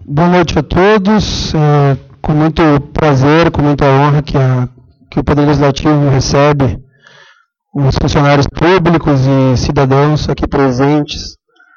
Boa noite a todos. Com muito prazer, com muita honra que o Poder Legislativo recebe os funcionários públicos e cidadãos aqui presentes,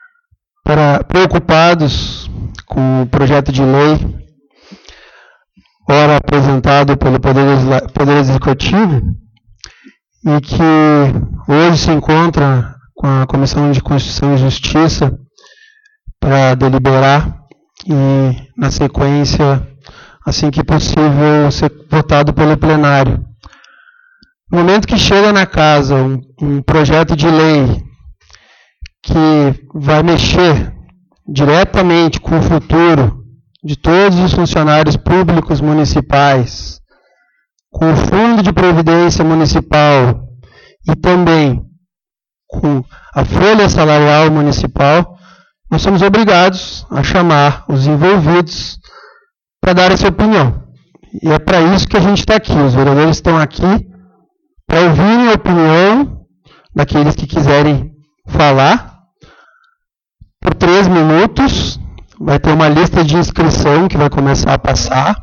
preocupados com o projeto de lei, ora apresentado pelo Poder Executivo, e que hoje se encontra com a Comissão de Constituição e Justiça para deliberar e, na sequência, assim que possível, ser votado pelo plenário. No momento que chega na casa um projeto de lei que vai mexer diretamente com o futuro de todos os funcionários públicos municipais, com o Fundo de Previdência Municipal e também com a folha salarial municipal, nós somos obrigados a chamar os envolvidos para dar essa opinião. E é para isso que a gente está aqui. Os vereadores estão aqui para ouvirem a opinião daqueles que quiserem falar. Por 3 minutos, vai ter uma lista de inscrição que vai começar a passar.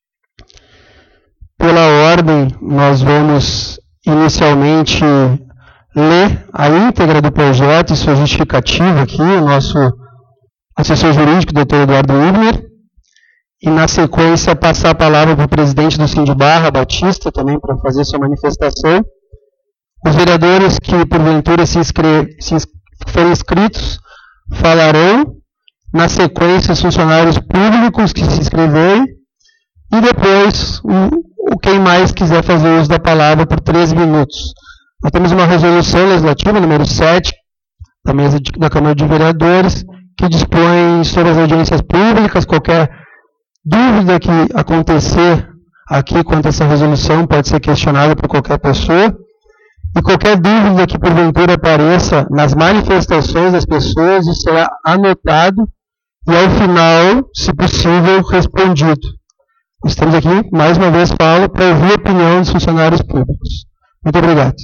Pela ordem, nós vamos inicialmente ler a íntegra do projeto e sua justificativa aqui, o nosso assessor jurídico, doutor Eduardo Hübner, e na sequência passar a palavra para o presidente do Sindibarra, Batista, também para fazer sua manifestação. Os vereadores que porventura forem inscritos falarão, na sequência os funcionários públicos que se inscreverem, e depois quem mais quiser fazer uso da palavra por 3 minutos. Nós temos uma resolução legislativa, número 7, da mesa da Câmara de Vereadores, que dispõe sobre as audiências públicas. Qualquer dúvida que acontecer aqui quanto a essa resolução pode ser questionada por qualquer pessoa, e qualquer dúvida que porventura apareça nas manifestações das pessoas, isso será anotado e ao final, se possível, respondido. Estamos aqui, mais uma vez falo, para ouvir a opinião dos funcionários públicos. Muito obrigado.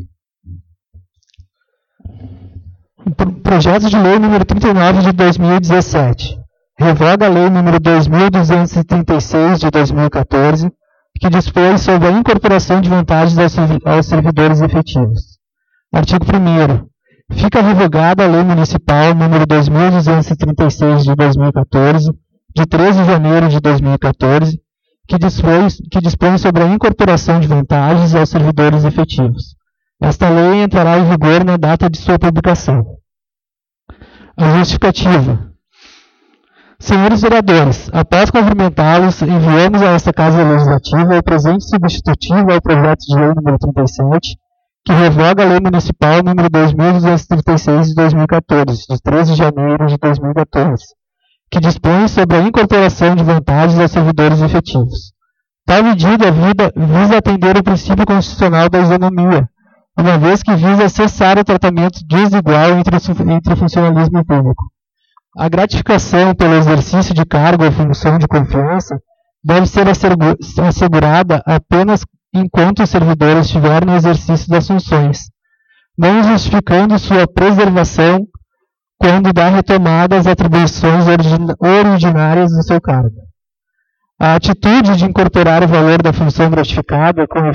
Projeto de lei número 39 de 2017. Revoga a lei número 2.236 de 2014, que dispõe sobre a incorporação de vantagens aos servidores efetivos. Artigo 1º. Fica revogada a lei municipal número 2.236 de 2014, de 13 de janeiro de 2014, que dispõe sobre a incorporação de vantagens aos servidores efetivos. Esta lei entrará em vigor na data de sua publicação. A justificativa. Senhores vereadores, após cumprimentá-los, enviamos a esta Casa Legislativa o presente substitutivo ao projeto de lei número 37, que revoga a lei municipal número 2.236 de 2014, de 13 de janeiro de 2014, que dispõe sobre a incorporação de vantagens aos servidores efetivos. Tal medida visa atender o princípio constitucional da isonomia, uma vez que visa cessar o tratamento desigual entre o funcionalismo público. A gratificação pelo exercício de cargo ou função de confiança deve ser assegurada apenas enquanto o servidor estiver no exercício das funções, não justificando sua preservação quando dá retomada às atribuições originárias do seu cargo. A atitude de incorporar o valor da função gratificada como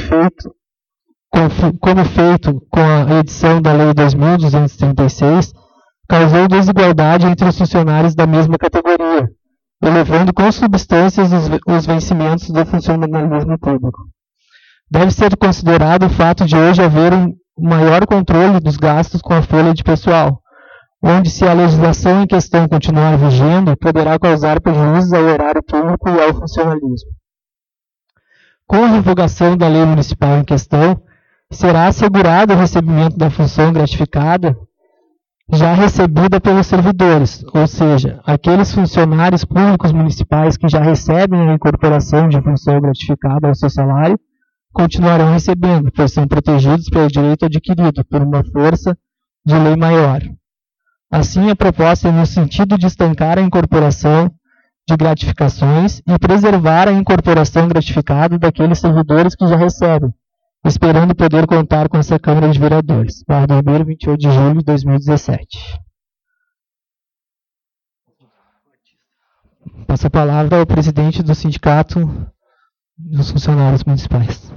feito com a edição da Lei 2.236, causou desigualdade entre os funcionários da mesma categoria, elevando com substâncias os vencimentos do funcionalismo público. Deve ser considerado o fato de hoje haver um maior controle dos gastos com a folha de pessoal, onde, se a legislação em questão continuar vigendo, poderá causar prejuízos ao erário público e ao funcionalismo. Com a revogação da lei municipal em questão, será assegurado o recebimento da função gratificada já recebida pelos servidores, ou seja, aqueles funcionários públicos municipais que já recebem a incorporação de função gratificada ao seu salário, continuarão recebendo, pois são protegidos pelo direito adquirido por uma força de lei maior. Assim, a proposta é no sentido de estancar a incorporação de gratificações e preservar a incorporação gratificada daqueles servidores que já recebem, esperando poder contar com essa Câmara de Vereadores. Barra do Ribeiro, 28 de julho de 2017. Passo a palavra ao presidente do Sindicato dos Funcionários Municipais.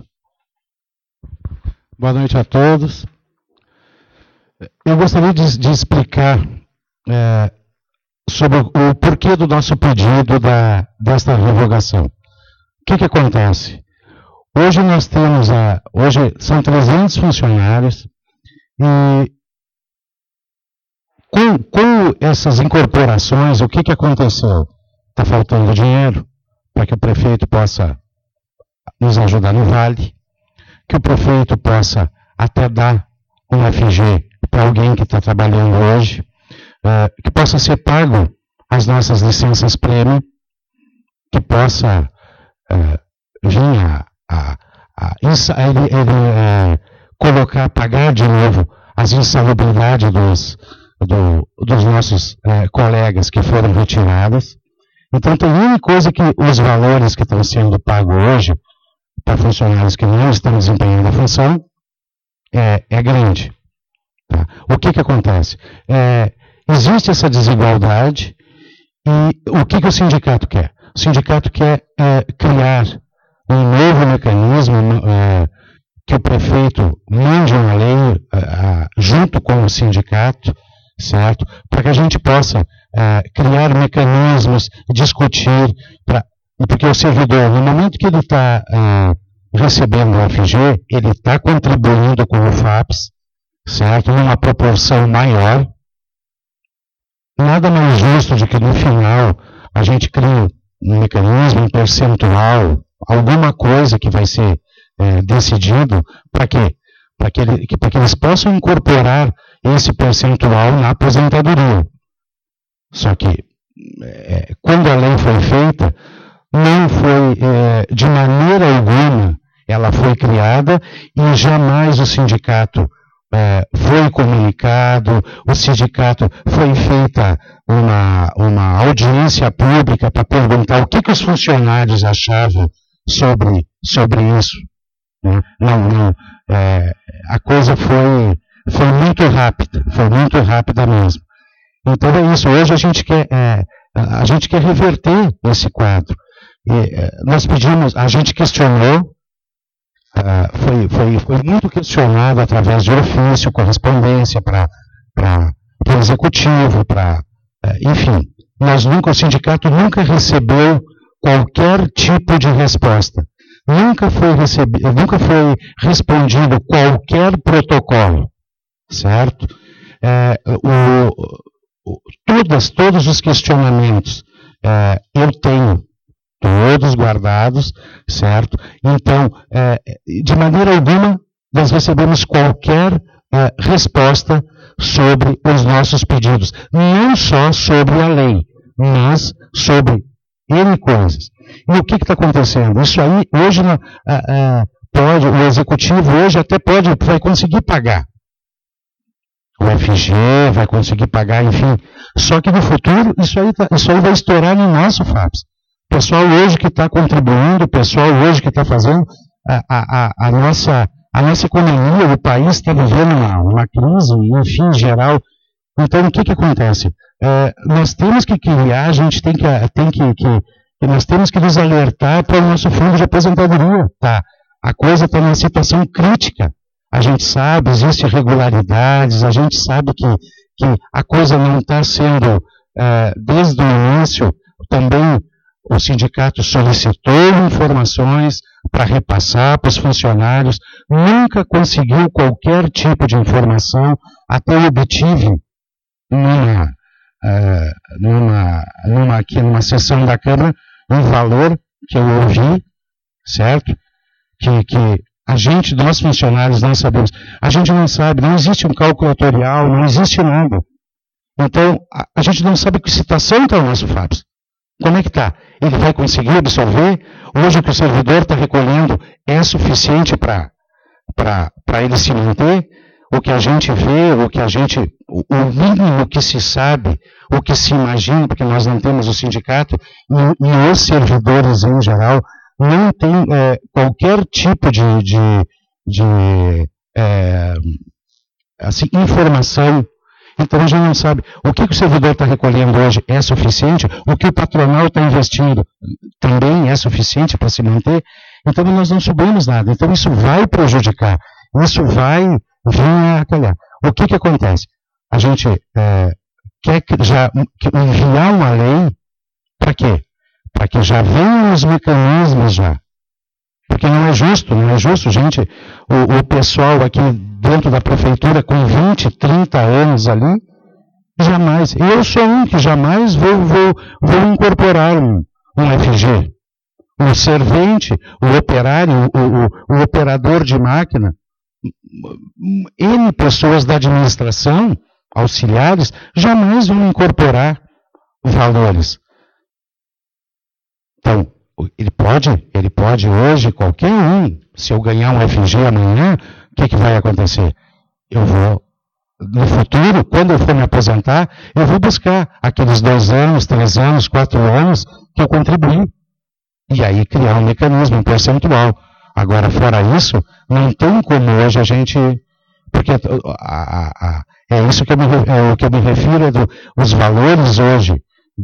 Boa noite a todos. Eu gostaria de explicar sobre o porquê do nosso pedido desta revogação. O que acontece? Hoje nós temos, hoje são 300 funcionários e com essas incorporações, o que aconteceu? Está faltando dinheiro para que o prefeito possa nos ajudar no Vale, que o prefeito possa até dar um FG para alguém que está trabalhando hoje, que possa ser pago as nossas licenças prêmio, que possa vir colocar, pagar de novo as insalubridades dos nossos colegas que foram retiradas. Então, tem uma coisa que os valores que estão sendo pagos hoje para funcionários que não estão desempenhando a função é grande. Tá? O que acontece? Existe essa desigualdade e o que o sindicato quer? O sindicato quer criar um novo mecanismo que o prefeito mande uma lei junto com o sindicato, certo? Para que a gente possa criar mecanismos, discutir, porque o servidor, no momento que ele está recebendo o FG, ele está contribuindo com o FAPS, certo? Numa proporção maior. Nada mais justo do que no final a gente cria um mecanismo, um percentual, alguma coisa que vai ser decidido, para quê? Para que eles possam incorporar esse percentual na aposentadoria. Só que, quando a lei foi feita, não foi, de maneira alguma, ela foi criada e jamais o sindicato foi comunicado, o sindicato foi feita uma audiência pública para perguntar o que os funcionários achavam sobre isso. Não, a coisa foi muito rápida mesmo. Então é isso, hoje a gente quer reverter esse quadro. E, nós pedimos, a gente questionou, foi muito questionado através de ofício, correspondência para o executivo, enfim, o sindicato nunca recebeu qualquer tipo de resposta. Nunca foi respondido qualquer protocolo, certo? Todos os questionamentos eu tenho todos guardados, certo? Então, de maneira alguma, nós recebemos qualquer resposta sobre os nossos pedidos. Não só sobre a lei, mas sobre N coisas. E o que está acontecendo? Isso aí, hoje, o executivo hoje até vai conseguir pagar o FG, vai conseguir pagar, enfim. Só que no futuro, isso aí vai estourar no nosso FAPS. O pessoal hoje que está contribuindo, o pessoal hoje que está fazendo, a nossa economia, o país está vivendo uma crise, enfim, em geral. Então, o que acontece? Nós temos que criar, a gente nós temos que nos alertar para o nosso fundo de aposentadoria. Tá? A coisa está numa situação crítica. A gente sabe, existem irregularidades, a gente sabe que a coisa não está sendo, desde o início, também o sindicato solicitou informações para repassar para os funcionários, nunca conseguiu qualquer tipo de informação, até eu obtive numa sessão da Câmara, um valor que eu ouvi, certo? Que nós funcionários não sabemos. A gente não sabe, não existe um calculatorial, não existe nada. Então, a gente não sabe que situação está o nosso FAPS. Como é que está? Ele vai conseguir absorver? Hoje o que o servidor está recolhendo é suficiente para ele se manter? O que a gente vê, o mínimo que se sabe, o que se imagina, porque nós não temos o sindicato, e os servidores em geral, não tem qualquer tipo de informação Então a gente não sabe o que o servidor está recolhendo hoje é suficiente, o que o patronal está investindo também é suficiente para se manter. Então nós não subimos nada. Então isso vai prejudicar, isso vai vir a calhar. O que acontece? A gente quer enviar uma lei para quê? Para que já venham os mecanismos já. Porque não é justo, gente, o pessoal aqui dentro da prefeitura com 20, 30 anos ali, jamais, eu sou um que jamais vou incorporar um FG. O servente, o operário, o operador de máquina, N pessoas da administração, auxiliares, jamais vão incorporar valores. Então, ele pode hoje, qualquer um, se eu ganhar um FG amanhã, o que vai acontecer? Eu vou, no futuro, quando eu for me aposentar, eu vou buscar aqueles 2 anos, 3 anos, 4 anos que eu contribuí. E aí criar um mecanismo, um percentual. Agora, fora isso, não tem como hoje a gente... Porque é isso que eu me refiro, os valores hoje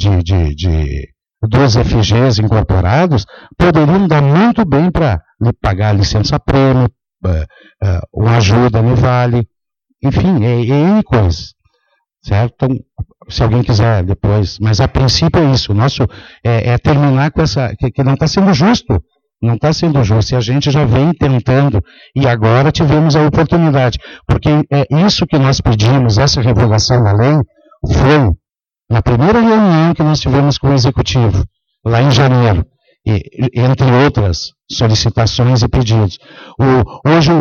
dos FGs incorporados poderiam dar muito bem para pagar licença-prêmio, uma ajuda no vale, enfim, N coisas, certo? Então, se alguém quiser depois, mas a princípio é isso, o nosso é terminar com essa, que não está sendo justo, e a gente já vem tentando, e agora tivemos a oportunidade, porque é isso que nós pedimos, essa revogação da lei, foi na primeira reunião que nós tivemos com o Executivo, lá em janeiro, entre outras solicitações e pedidos. Hoje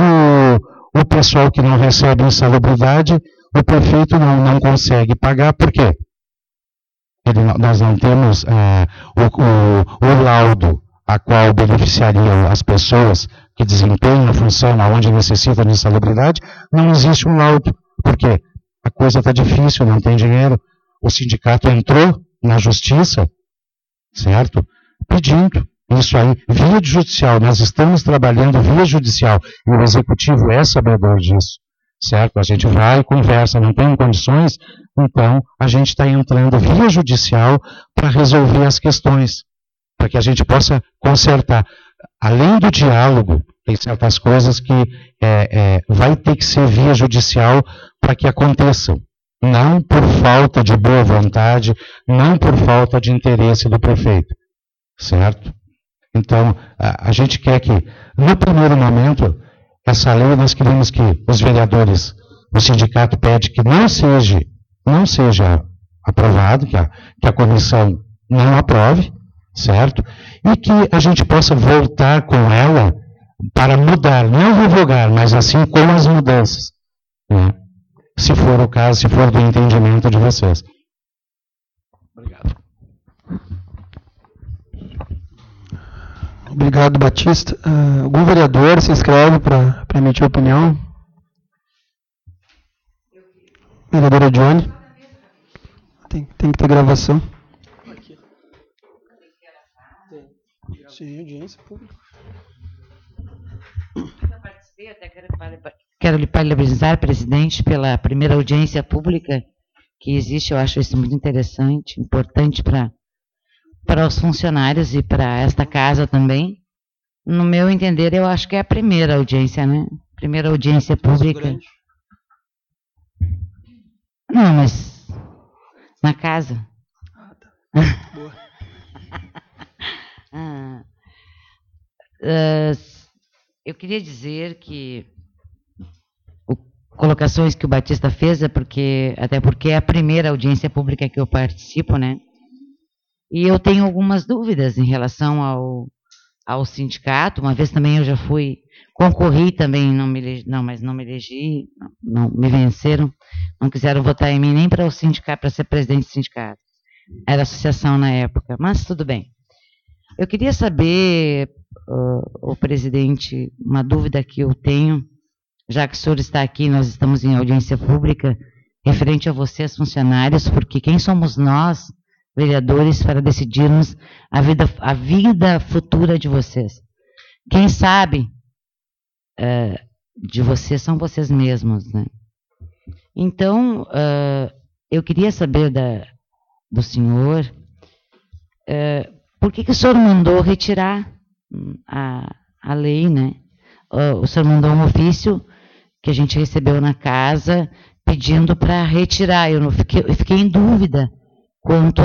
o pessoal que não recebe insalubridade, o prefeito não consegue pagar, por quê? Nós não temos o laudo a qual beneficiariam as pessoas que desempenham a função onde necessita de insalubridade, não existe um laudo. Por quê? A coisa está difícil, não tem dinheiro. O sindicato entrou na justiça, certo? Pedindo isso aí, via judicial. Nós estamos trabalhando via judicial e o executivo é sabedor disso, certo? A gente vai e conversa, não tem condições, então a gente está entrando via judicial para resolver as questões, para que a gente possa consertar. Além do diálogo, tem certas coisas que vai ter que ser via judicial para que aconteçam. Não por falta de boa vontade, não por falta de interesse do prefeito, certo? Então, a gente quer que, no primeiro momento, essa lei nós queremos que os vereadores, o sindicato pede que não seja aprovado, que a comissão não aprove, certo? E que a gente possa voltar com ela para mudar, não revogar, mas assim com as mudanças, né? Se for o caso, se for do entendimento de vocês. Obrigado. Obrigado, Batista. Algum vereador se inscreve para emitir opinião? Vereadora Johnny. Tem que ter gravação. Sim, audiência pública. Eu participei, até quero lhe parabenizar, presidente, pela primeira audiência pública que existe. Eu acho isso muito interessante, importante para os funcionários e para esta casa também. No meu entender, eu acho que é a primeira audiência, né? Primeira audiência pública. Não, mas na casa. Ah, tá. Boa. Eu queria dizer que colocações que o Batista fez até porque é a primeira audiência pública que eu participo, né? E eu tenho algumas dúvidas em relação ao sindicato. Uma vez também eu já concorri também, mas não me elegi, não me venceram, não quiseram votar em mim nem para o sindicato, para ser presidente do sindicato. Era associação na época, mas tudo bem. Eu queria saber, o presidente, uma dúvida que eu tenho, já que o senhor está aqui, nós estamos em audiência pública, referente a vocês, funcionários, porque quem somos nós, vereadores, para decidirmos a vida futura de vocês? Quem sabe de vocês são vocês mesmos, né? Então, eu queria saber do senhor por que o senhor mandou retirar a lei, né? O senhor mandou um ofício que a gente recebeu na casa pedindo para retirar. Eu fiquei em dúvida quanto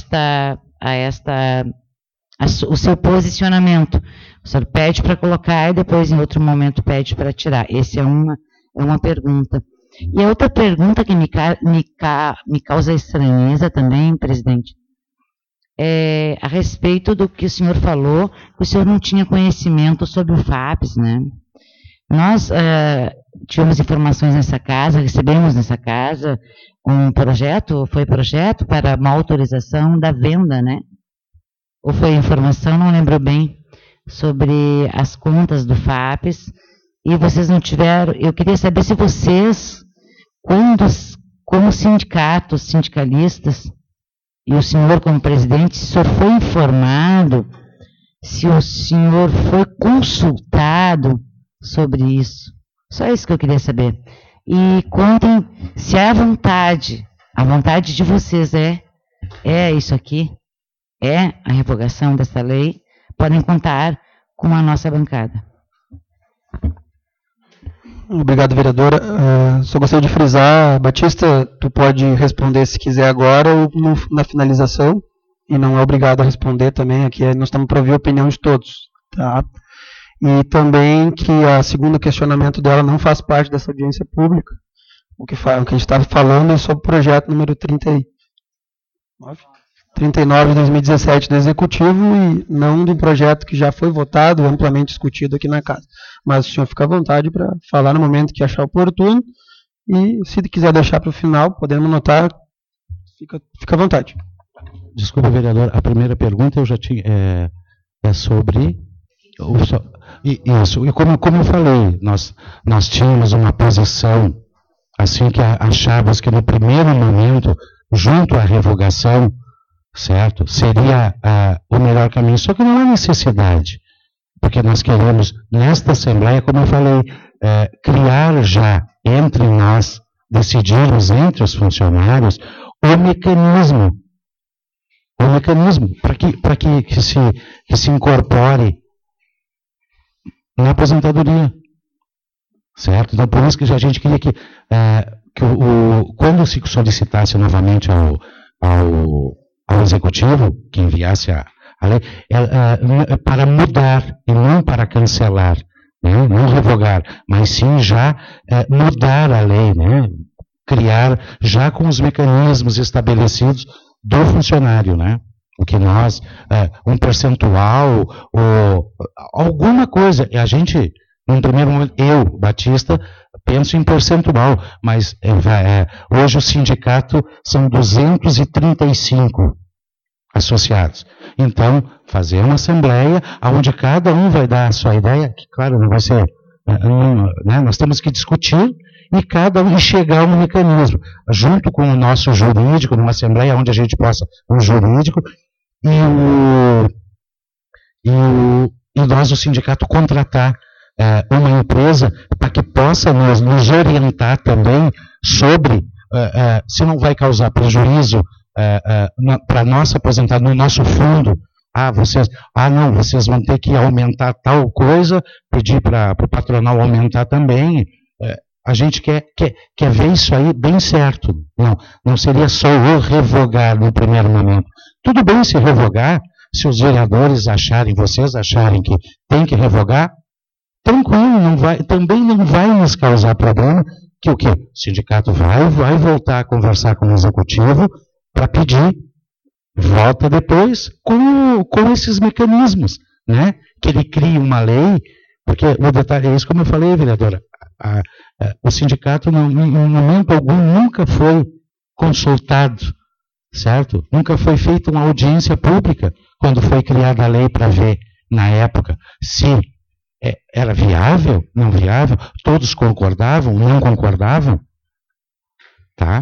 o seu posicionamento. O senhor pede para colocar e depois, em outro momento, pede para tirar. Essa é uma pergunta. E a outra pergunta que me causa estranheza também, presidente, é a respeito do que o senhor falou, que o senhor não tinha conhecimento sobre o FAPES, né? Nós tivemos informações nessa casa, recebemos nessa casa um projeto, foi projeto para uma autorização da venda, né? Ou foi informação, não lembro bem, sobre as contas do FAPES, e vocês não tiveram, eu queria saber se vocês, como sindicatos, sindicalistas, e o senhor como presidente, se o senhor foi informado, se o senhor foi consultado sobre isso. Só isso que eu queria saber. E contem se a vontade de vocês é isso aqui, é a revogação dessa lei, podem contar com a nossa bancada. Obrigado, vereadora. Só gostaria de frisar, Batista, tu pode responder se quiser agora ou na finalização, e não é obrigado a responder também, aqui nós estamos para ouvir a opinião de todos. Tá? E também que o segundo questionamento dela não faz parte dessa audiência pública, o que a gente estava falando é sobre o projeto número 39 de 2017 do Executivo e não do projeto que já foi votado, amplamente discutido aqui na casa. Mas o senhor fica à vontade para falar no momento que achar oportuno e se quiser deixar para o final, podemos anotar, fica à vontade. Desculpa, vereador, a primeira pergunta eu já tinha, é sobre... Isso, e como eu falei, nós tínhamos uma posição, assim que achávamos que no primeiro momento, junto à revogação, certo, seria o melhor caminho, só que não há necessidade, porque nós queremos, nesta Assembleia, como eu falei, criar já entre nós, decidirmos entre os funcionários, o mecanismo para que se incorpore na aposentadoria, certo? Então, por isso que a gente queria que quando se solicitasse novamente ao Executivo, que enviasse a lei, para mudar e não para cancelar, né? Não revogar, mas sim já mudar a lei, né? Criar já com os mecanismos estabelecidos do funcionário, né? O que nós, um percentual, ou alguma coisa, a gente, num primeiro momento, eu, Batista, penso em percentual, mas hoje o sindicato são 235 associados. Então, fazer uma assembleia onde cada um vai dar a sua ideia, que claro, não vai ser, né, nós temos que discutir e cada um chegar a um mecanismo, junto com o nosso jurídico, numa assembleia onde a gente possa, um jurídico, e nós, o sindicato, contratar uma empresa para que possa nos orientar também sobre se não vai causar prejuízo para nossa aposentadoria, no nosso fundo. Vocês vão ter que aumentar tal coisa, pedir para o patronal aumentar também. A gente quer ver isso aí bem certo. Não seria só o revogar no primeiro momento. Tudo bem se revogar, se os vereadores vocês acharem que tem que revogar, tranquilo, também não vai nos causar problema, que o quê? O sindicato vai voltar a conversar com o executivo para pedir, volta depois com esses mecanismos, né? Que ele crie uma lei, porque o detalhe é isso, como eu falei, vereadora, o sindicato, em momento algum, nunca foi consultado, certo? Nunca foi feita uma audiência pública quando foi criada a lei para ver, na época, se era viável, não viável, todos concordavam, não concordavam, tá?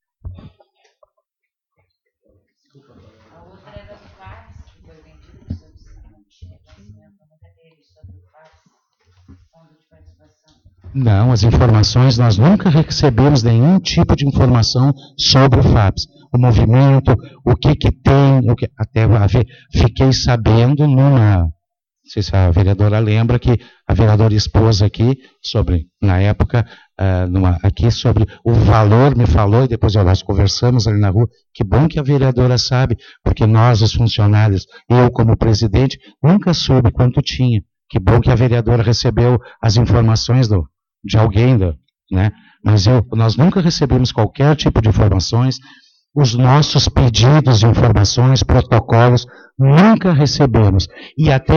A outra era do FAPES, que foi vendido para o não tinha conhecimento, nunca teve sobre o FAPES, fundo de participação. Não, as informações, nós nunca recebemos nenhum tipo de informação sobre o FAPES. O movimento, o que tem, até fiquei sabendo não sei se a vereadora lembra, que a vereadora expôs aqui sobre, na época, aqui sobre o valor, me falou, e depois nós conversamos ali na rua. Que bom que a vereadora sabe, porque nós, os funcionários, eu como presidente, nunca soube quanto tinha. Que bom que a vereadora recebeu as informações de alguém, né? Mas nós nunca recebemos qualquer tipo de informações. Os nossos pedidos de informações, protocolos, nunca recebemos. E até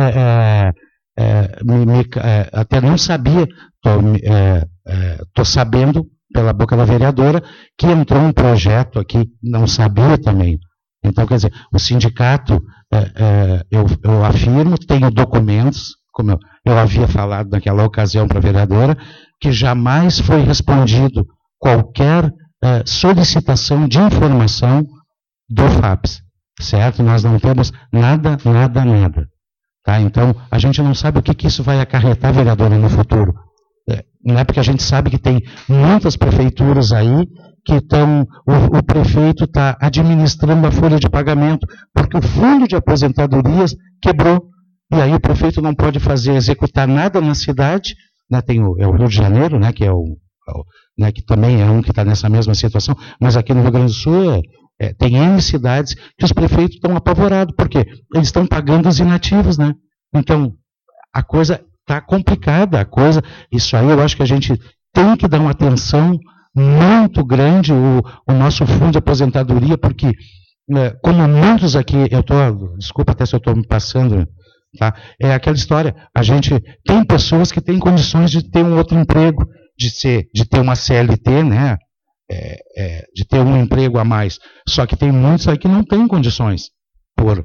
até não sabia, estou sabendo pela boca da vereadora que entrou um projeto aqui, não sabia também. Então, quer dizer, o sindicato, eu afirmo, tenho documentos, como eu havia falado naquela ocasião para a vereadora, que jamais foi respondido qualquer solicitação de informação do FAPES, certo? Nós não temos nada. Tá? Então, a gente não sabe o que isso vai acarretar, vereadora, no futuro. Não é porque a gente sabe que tem muitas prefeituras aí que o prefeito está administrando a folha de pagamento, porque o fundo de aposentadorias quebrou. E aí o prefeito não pode executar nada na cidade, né? Tem o Rio de Janeiro, né, que né, que também é um que está nessa mesma situação, mas aqui no Rio Grande do Sul tem N cidades que os prefeitos estão apavorados, porque eles estão pagando os inativos, né? Então, a coisa está complicada, isso aí eu acho que a gente tem que dar uma atenção muito grande, o nosso fundo de aposentadoria, porque, como muitos aqui, desculpa até se eu estou me passando, tá? É aquela história, a gente tem pessoas que têm condições de ter um outro emprego, de ter uma CLT, né? De ter um emprego a mais. Só que tem muitos aí que não têm condições, por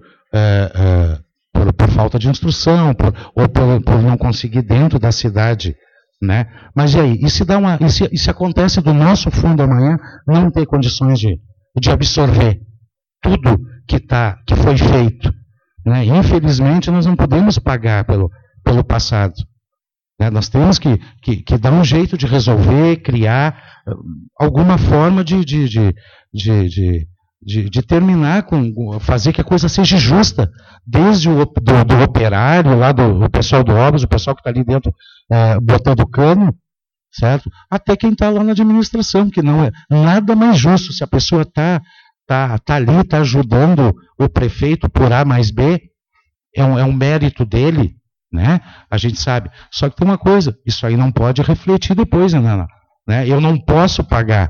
falta de instrução, ou por não conseguir dentro da cidade, né? Mas e aí? E se acontece do nosso fundo amanhã não ter condições de absorver tudo que foi feito, né? Infelizmente, nós não podemos pagar pelo passado. Nós temos que dar um jeito de resolver, criar alguma forma de terminar fazer que a coisa seja justa, desde do operário, lá do pessoal do obras, o pessoal que está ali dentro botando cano, certo? Até quem está lá na administração, que não é nada mais justo. Se a pessoa está ali, está ajudando o prefeito por A mais B, é um mérito dele, né? A gente sabe. Só que tem uma coisa, isso aí não pode refletir depois, né? Eu não posso pagar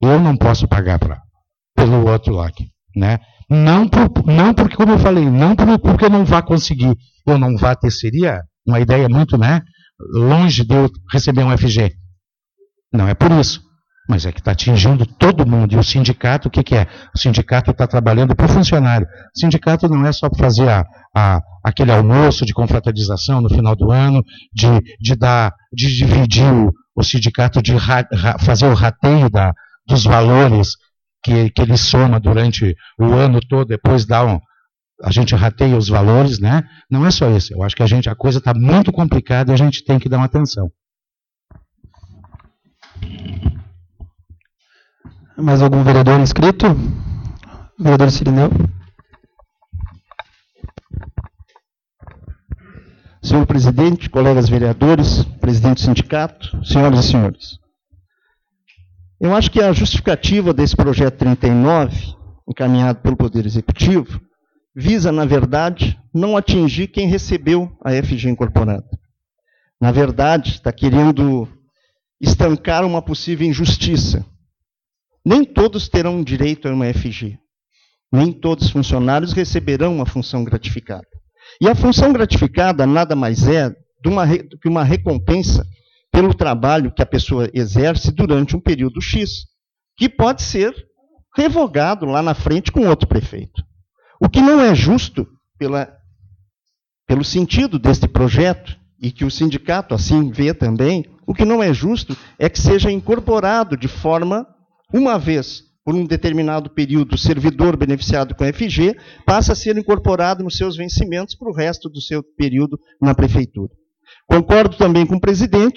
pelo outro lá, né? Não porque, como eu falei, não porque eu não vá conseguir, eu não vá ter, seria uma ideia muito, né, longe de eu receber um FG. Não é por isso, mas é que está atingindo todo mundo. E o sindicato, o que é? O sindicato está trabalhando para o funcionário. O sindicato não é só para fazer aquele almoço de confraternização no final do ano, de dividir o sindicato, de fazer o rateio dos valores que ele soma durante o ano todo, depois a gente rateia os valores, né? Não é só isso. Eu acho que a coisa está muito complicada e a gente tem que dar uma atenção. Mais algum vereador inscrito? Vereador Cirineu. Senhor presidente, colegas vereadores, presidente do sindicato, senhoras e senhores. Eu acho que a justificativa desse projeto 39, encaminhado pelo Poder Executivo, visa, na verdade, não atingir quem recebeu a FG incorporada. Na verdade, está querendo estancar uma possível injustiça. Nem todos terão direito a uma FG. Nem todos os funcionários receberão uma função gratificada. E a função gratificada nada mais é do que uma recompensa pelo trabalho que a pessoa exerce durante um período X, que pode ser revogado lá na frente com outro prefeito. O que não é justo, pelo sentido deste projeto, e que o sindicato assim vê também, o que não é justo é que seja incorporado de forma, uma vez por um determinado período, o servidor beneficiado com FG, passa a ser incorporado nos seus vencimentos para o resto do seu período na prefeitura. Concordo também com o presidente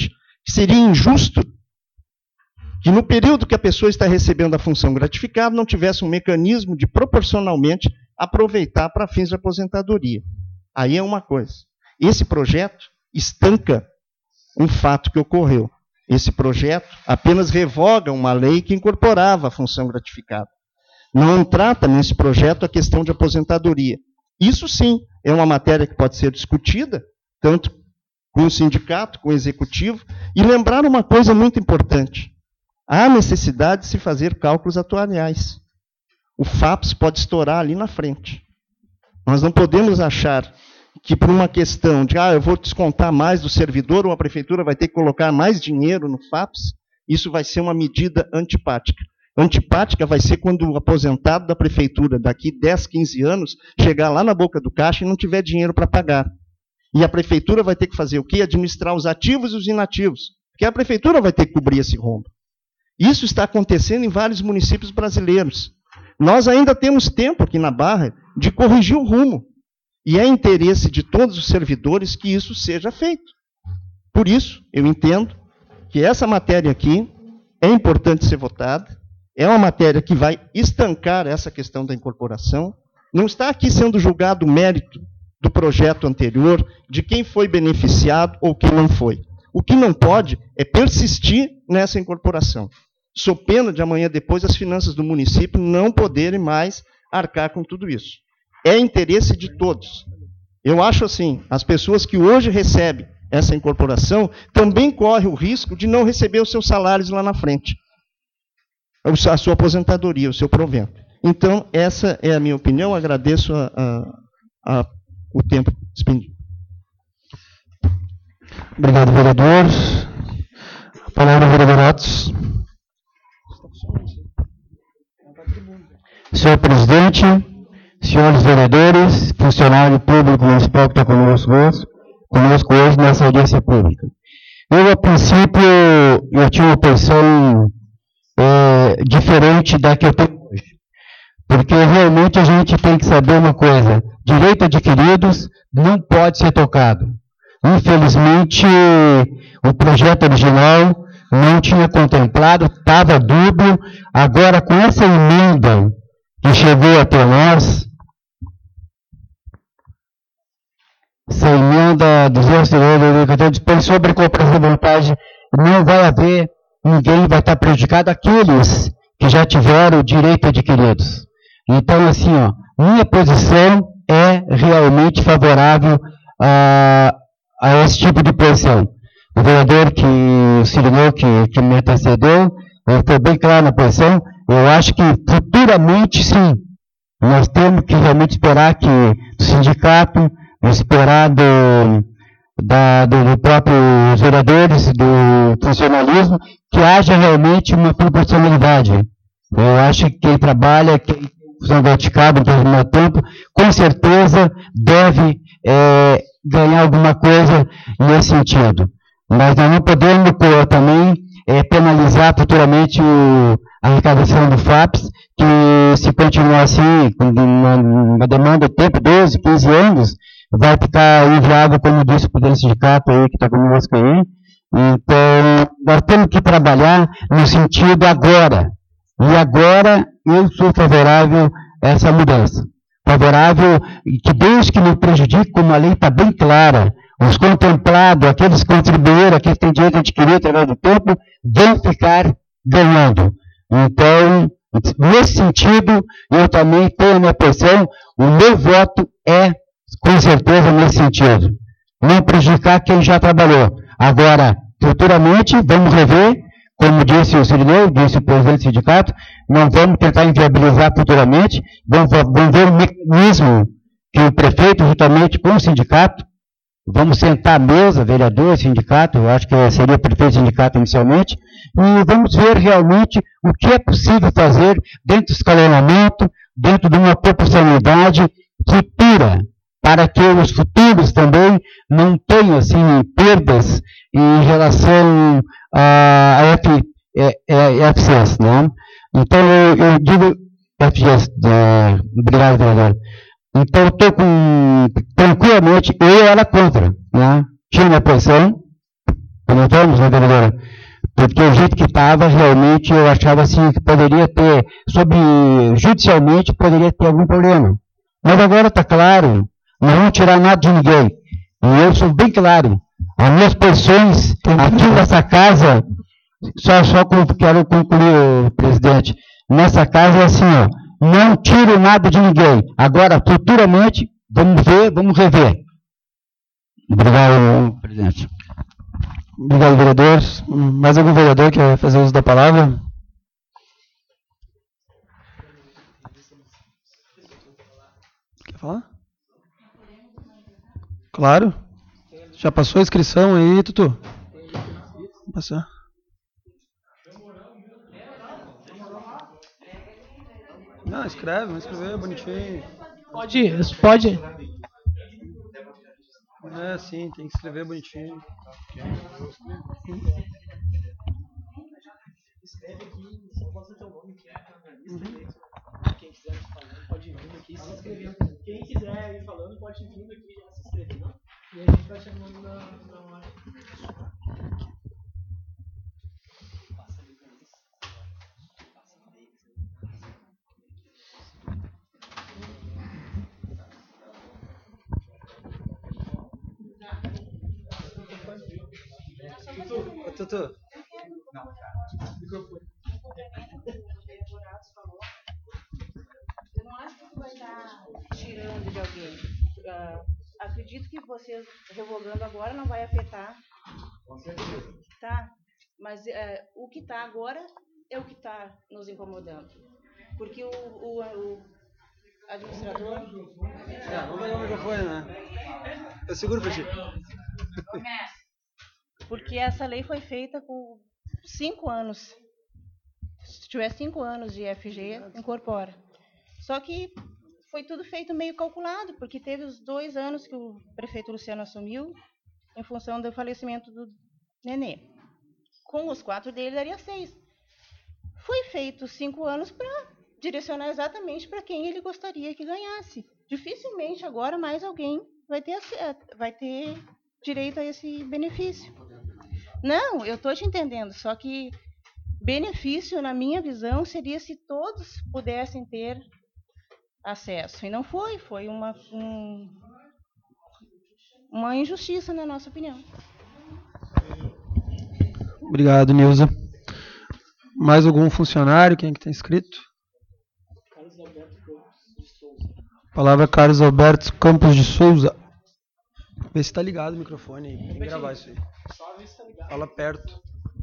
Seria injusto que no período que a pessoa está recebendo a função gratificada não tivesse um mecanismo de proporcionalmente aproveitar para fins de aposentadoria. Aí é uma coisa. Esse projeto estanca um fato que ocorreu. Esse projeto apenas revoga uma lei que incorporava a função gratificada. Não trata nesse projeto a questão de aposentadoria. Isso sim é uma matéria que pode ser discutida, tanto com o sindicato, com o executivo, e lembrar uma coisa muito importante. Há necessidade de se fazer cálculos atuariais. O FAPES pode estourar ali na frente. Nós não podemos achar que por uma questão de, eu vou descontar mais do servidor, ou a prefeitura vai ter que colocar mais dinheiro no FAPES, isso vai ser uma medida antipática. Antipática vai ser quando o aposentado da prefeitura, daqui 10, 15 anos, chegar lá na boca do caixa e não tiver dinheiro para pagar. E a prefeitura vai ter que fazer o quê? Administrar os ativos e os inativos. Porque a prefeitura vai ter que cobrir esse rombo. Isso está acontecendo em vários municípios brasileiros. Nós ainda temos tempo aqui na Barra de corrigir o rumo. E é interesse de todos os servidores que isso seja feito. Por isso, eu entendo que essa matéria aqui é importante ser votada, é uma matéria que vai estancar essa questão da incorporação. Não está aqui sendo julgado o mérito do projeto anterior, de quem foi beneficiado ou quem não foi. O que não pode é persistir nessa incorporação. Sou pena de amanhã depois as finanças do município não poderem mais arcar com tudo isso. É interesse de todos. Eu acho assim, as pessoas que hoje recebem essa incorporação também correm o risco de não receber os seus salários lá na frente. A sua aposentadoria, o seu provento. Então, essa é a minha opinião. Agradeço o tempo dispendido. Obrigado, vereador. A palavra, vereador Atos. Senhor presidente, senhores vereadores, funcionário público municipal que está conosco hoje nessa audiência pública. Eu, a princípio, tinha uma posição diferente da que eu tenho hoje. Porque realmente a gente tem que saber uma coisa: direito adquiridos não pode ser tocado. Infelizmente, o projeto original não tinha contemplado, estava dúbio. Agora, com essa emenda que chegou até nós, essa emenda 200 dispõe sobre compração de vantagem, não vai haver, ninguém vai estar prejudicado, aqueles que já tiveram direito adquiridos. Então, assim, minha posição é realmente favorável a esse tipo de posição. O vereador o Cirineu, que me antecedeu, foi bem claro na posição. Eu acho que futuramente, sim, nós temos que realmente esperar que do sindicato, esperar dos próprios vereadores, do funcionalismo, que haja realmente uma proporcionalidade. Eu acho que quem trabalha, quem tem função praticada no meu tempo, com certeza deve ganhar alguma coisa nesse sentido. Mas nós não podemos também penalizar futuramente a arrecadação do FAPES, que se continuar assim, com uma demanda de tempo, 12, 15 anos, vai ficar inviável, como disse o presidente do sindicato aí, que está conosco aí. Então, nós temos que trabalhar no sentido agora. E agora eu sou favorável a essa mudança. Favorável que Deus que não prejudique, como a lei está bem clara. Os contemplados, aqueles que contribuíram, aqueles que têm direito a adquirir através do tempo, vão ficar ganhando. Então, nesse sentido, eu também tenho a minha posição, o meu voto é, com certeza, nesse sentido. Não prejudicar quem já trabalhou. Agora, futuramente, vamos rever, como disse o Cirineu, disse o presidente do sindicato, não vamos tentar inviabilizar futuramente, vamos ver o mecanismo que o prefeito, juntamente com o sindicato, vamos sentar à mesa, vereador, sindicato, eu acho que seria prefeito sindicato inicialmente, e vamos ver realmente o que é possível fazer dentro do escalonamento, dentro de uma proporcionalidade futura, para que os futuros também não tenham, assim, perdas em relação a FGES, né? Então, eu digo FGES, obrigado, vereador. Então, eu estou tranquilamente, eu era contra, né? Tinha minha posição, Não vamos, né, vereadora? Porque o jeito que estava, realmente, eu achava assim que poderia ter, judicialmente, poderia ter algum problema. Mas agora está claro, não vamos tirar nada de ninguém. E eu sou bem claro, as minhas posições aqui nessa casa, quero concluir, presidente, nessa casa é assim, ó, não tiro nada de ninguém. Agora, futuramente, vamos rever. Obrigado, presidente. Obrigado, vereadores. Mais algum vereador que quer fazer uso da palavra? Quer falar? Claro. Já passou a inscrição aí, Tutu? Vou passar. Não, escreve, vamos escrever bonitinho. Pode. É, sim, tem que escrever bonitinho. Escreve aqui, só posso ter o nome que Quem quiser ir falando pode vir aqui se inscrever. Quem quiser ir falando pode vir aqui já se inscrever, não? E a gente vai chamando na hora. Tutu. Microfone. Eu não acho que vai estar tirando de alguém. Acredito que vocês revogando agora não vai afetar. Com certeza. Tá? Mas o que está agora é o que está nos incomodando. Porque o administrador... Vamos pegar o microfone, né? Eu seguro pra ti. Porque essa lei foi feita com 5 anos. Se tiver 5 anos de FG, incorpora. Só que foi tudo feito meio calculado, porque teve os 2 anos que o prefeito Luciano assumiu, em função do falecimento do Nenê. Com os 4 dele, daria 6. Foi feito 5 anos para direcionar exatamente para quem ele gostaria que ganhasse. Dificilmente agora mais alguém vai ter direito a esse benefício. Não, eu estou te entendendo, só que benefício, na minha visão, seria se todos pudessem ter acesso. E não foi uma injustiça, na nossa opinião. Obrigado, Nilza. Mais algum funcionário? Quem é que está inscrito? Carlos Alberto Campos de Souza. Palavra Carlos Alberto Campos de Souza. Vê se está ligado o microfone aí. Tem que gravar isso aí. Fala perto.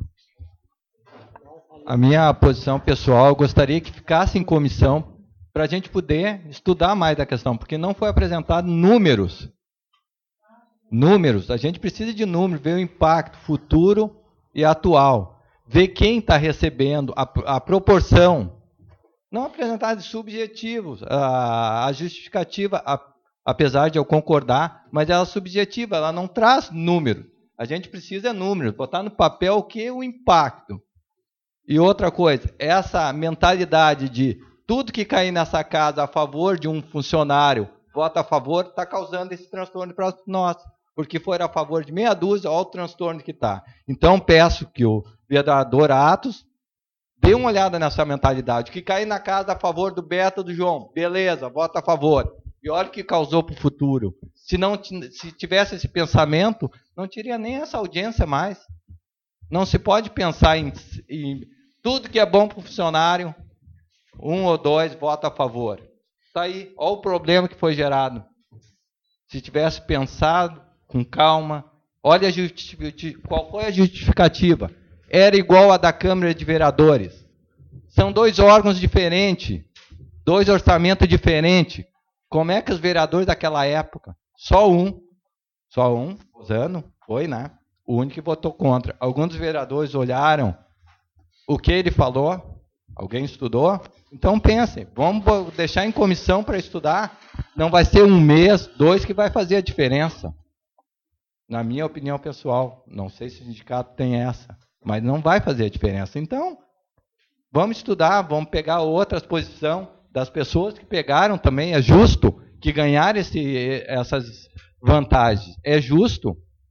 A minha posição pessoal, eu gostaria que ficasse em comissão para a gente poder estudar mais a questão, porque não foi apresentado números. Números, a gente precisa de números, ver o impacto futuro e atual. Ver quem está recebendo, a proporção. Não apresentar subjetivos. A justificativa, apesar de eu concordar, mas ela é subjetiva, ela não traz números. A gente precisa de números, botar no papel o que é o impacto. E outra coisa, essa mentalidade de tudo que cair nessa casa a favor de um funcionário, vota a favor, está causando esse transtorno para nós. Porque for a favor de meia dúzia, olha o transtorno que está. Então, peço que o vereador Atos dê uma olhada nessa mentalidade. Que cair na casa a favor do Beto ou do João, beleza, vota a favor. E olha o que causou para o futuro. Se tivesse esse pensamento, não teria nem essa audiência mais. Não se pode pensar em tudo que é bom para o funcionário, 1 ou 2 vota a favor. Está aí, olha o problema que foi gerado. Se tivesse pensado com calma, olha qual foi a justificativa. Era igual a da Câmara de Vereadores. São 2 órgãos diferentes, 2 orçamentos diferentes. Como é que os vereadores daquela época, só um, Rosano, foi, né? O único que votou contra. Alguns dos vereadores olharam o que ele falou, alguém estudou? Então pensem, vamos deixar em comissão para estudar. Não vai ser 1 mês, 2 que vai fazer a diferença. Na minha opinião pessoal, não sei se o sindicato tem essa, mas não vai fazer a diferença. Então, vamos estudar, vamos pegar outras posições das pessoas que pegaram também. É justo que ganhar essas vantagens. É justo.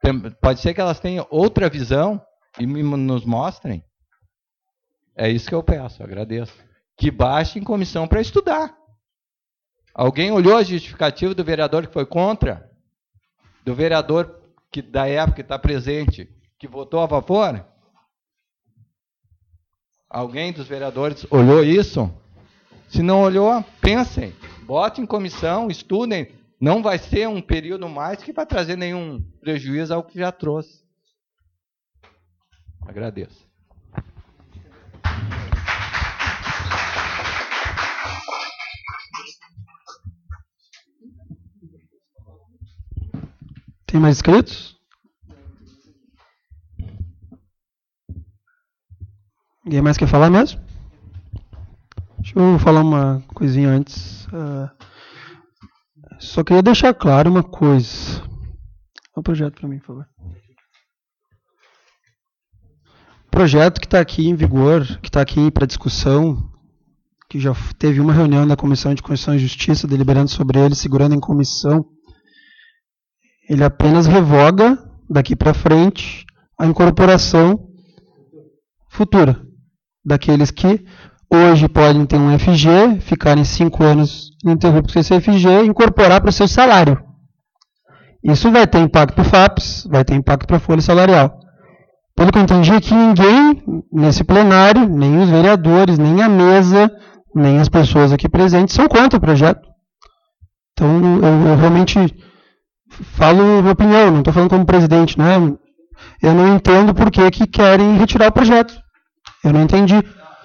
Pode ser que elas tenham outra visão e nos mostrem. É isso que eu peço, agradeço. Que baixem comissão para estudar. Alguém olhou a justificativa do vereador que foi contra? Do vereador que da época que está presente, que votou a favor? Alguém dos vereadores olhou isso? Se não olhou, pensem. Botem em comissão, estudem. Não vai ser um período mais que vai trazer nenhum prejuízo ao que já trouxe. Agradeço. Tem mais inscritos? Ninguém mais quer falar mesmo? Deixa eu falar uma coisinha antes. Só queria deixar claro uma coisa. Dá um projeto para mim, por favor. O projeto que está aqui em vigor, que está aqui para discussão, que já teve uma reunião da Comissão de Constituição e Justiça, deliberando sobre ele, segurando em comissão, ele apenas revoga, daqui para frente, a incorporação futura daqueles que hoje podem ter um FG, ficarem 5 anos ininterruptos com esse FG e incorporar para o seu salário. Isso vai ter impacto para o FAPES, vai ter impacto para a folha salarial. Pelo que eu entendi aqui, ninguém nesse plenário, nem os vereadores, nem a mesa, nem as pessoas aqui presentes são contra o projeto. Então, eu realmente falo minha opinião, não estou falando como presidente, né? Eu não entendo por que querem retirar o projeto. Eu não entendi.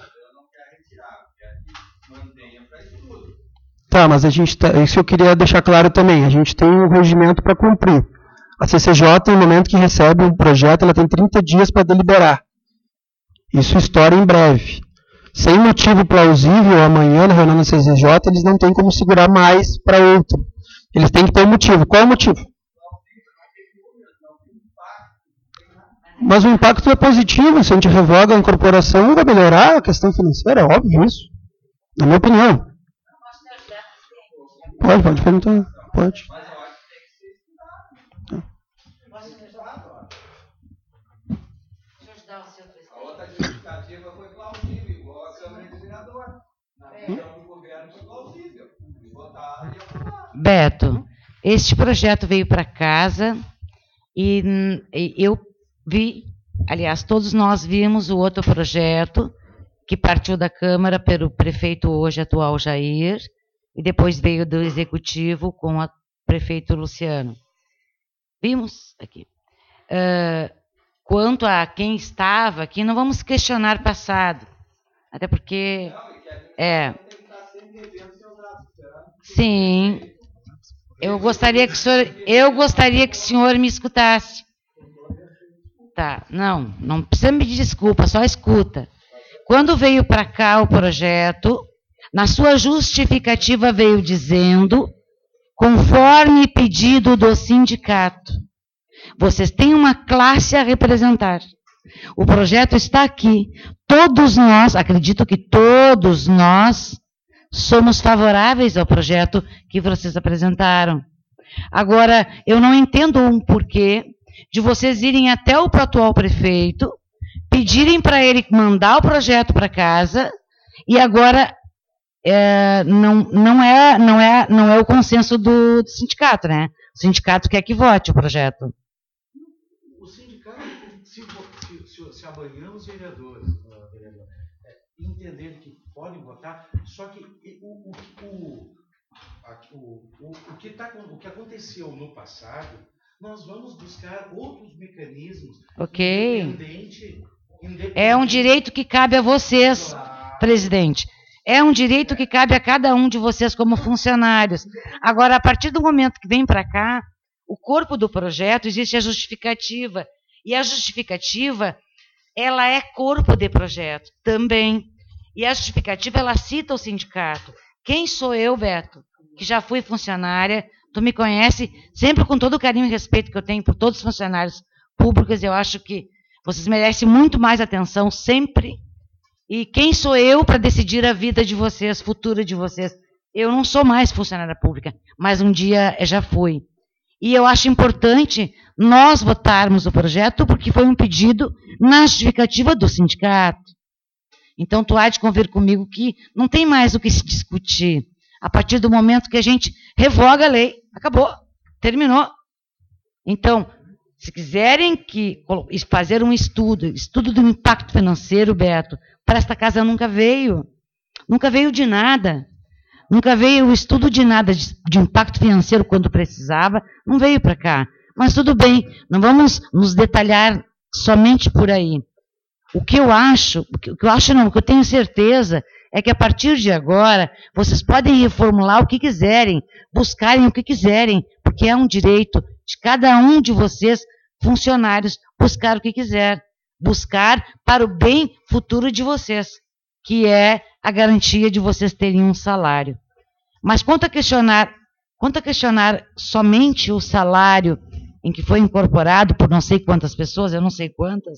Tá, mas a gente isso eu queria deixar claro também. A gente tem um regimento para cumprir. A CCJ, no momento que recebe um projeto, ela tem 30 dias para deliberar. Isso estoura em breve. Sem motivo plausível, amanhã, na reunião da CCJ, eles não têm como segurar mais para outro. Eles têm que ter um motivo. Qual é o motivo? Mas o impacto é positivo. Se a gente revoga a incorporação, vai melhorar a questão financeira. É óbvio isso. Na minha opinião. Pode perguntar. Pode. A outra justificativa foi plausível, igual a Câmara de Vereador. Na reunião do governo foi plausível. Votaram e aprovaram. Beto, este projeto veio para casa e eu vi, aliás, todos nós vimos o outro projeto que partiu da Câmara pelo prefeito hoje atual Jair e depois veio do Executivo com o prefeito Luciano. Vimos aqui. Quanto a quem estava aqui, não vamos questionar passado, até porque sim, eu gostaria que o senhor me escutasse. Tá, não precisa me pedir desculpa, só escuta. Quando veio para cá o projeto, na sua justificativa veio dizendo, conforme pedido do sindicato, vocês têm uma classe a representar. O projeto está aqui. Todos nós, acredito que todos nós, somos favoráveis ao projeto que vocês apresentaram. Agora, eu não entendo um porquê de vocês irem até o atual prefeito, pedirem para ele mandar o projeto para casa, e agora não é o consenso do sindicato, né? O sindicato quer que vote o projeto. O sindicato, se amanhã os vereadores entenderem que podem votar, só que o que aconteceu no passado, nós vamos buscar outros mecanismos. Ok. É um direito que cabe a vocês, presidente. É um direito que cabe a cada um de vocês como funcionários. Agora, a partir do momento que vem para cá, o corpo do projeto, existe a justificativa. E a justificativa, ela é corpo de projeto também. E a justificativa, ela cita o sindicato. Quem sou eu, Beto? Que já fui funcionária, tu me conhece, sempre com todo o carinho e respeito que eu tenho por todos os funcionários públicos, eu acho que vocês merecem muito mais atenção sempre. E quem sou eu para decidir a vida de vocês, futuro de vocês? Eu não sou mais funcionária pública, mas um dia já fui. E eu acho importante nós votarmos o projeto, porque foi um pedido na justificativa do sindicato. Então, tu há de convir comigo que não tem mais o que se discutir. A partir do momento que a gente revoga a lei, acabou, terminou. Então, se quiserem fazer um estudo do impacto financeiro, Beto, para esta casa nunca veio de nada. Nunca veio o estudo de nada de impacto financeiro quando precisava, não veio para cá. Mas tudo bem, não vamos nos detalhar somente por aí. O que eu tenho certeza é que a partir de agora, vocês podem reformular o que quiserem, buscarem o que quiserem, porque é um direito de cada um de vocês, funcionários, buscar o que quiser. Buscar para o bem futuro de vocês, que é a garantia de vocês terem um salário. Mas quanto a questionar somente o salário em que foi incorporado por não sei quantas pessoas, eu não sei quantas,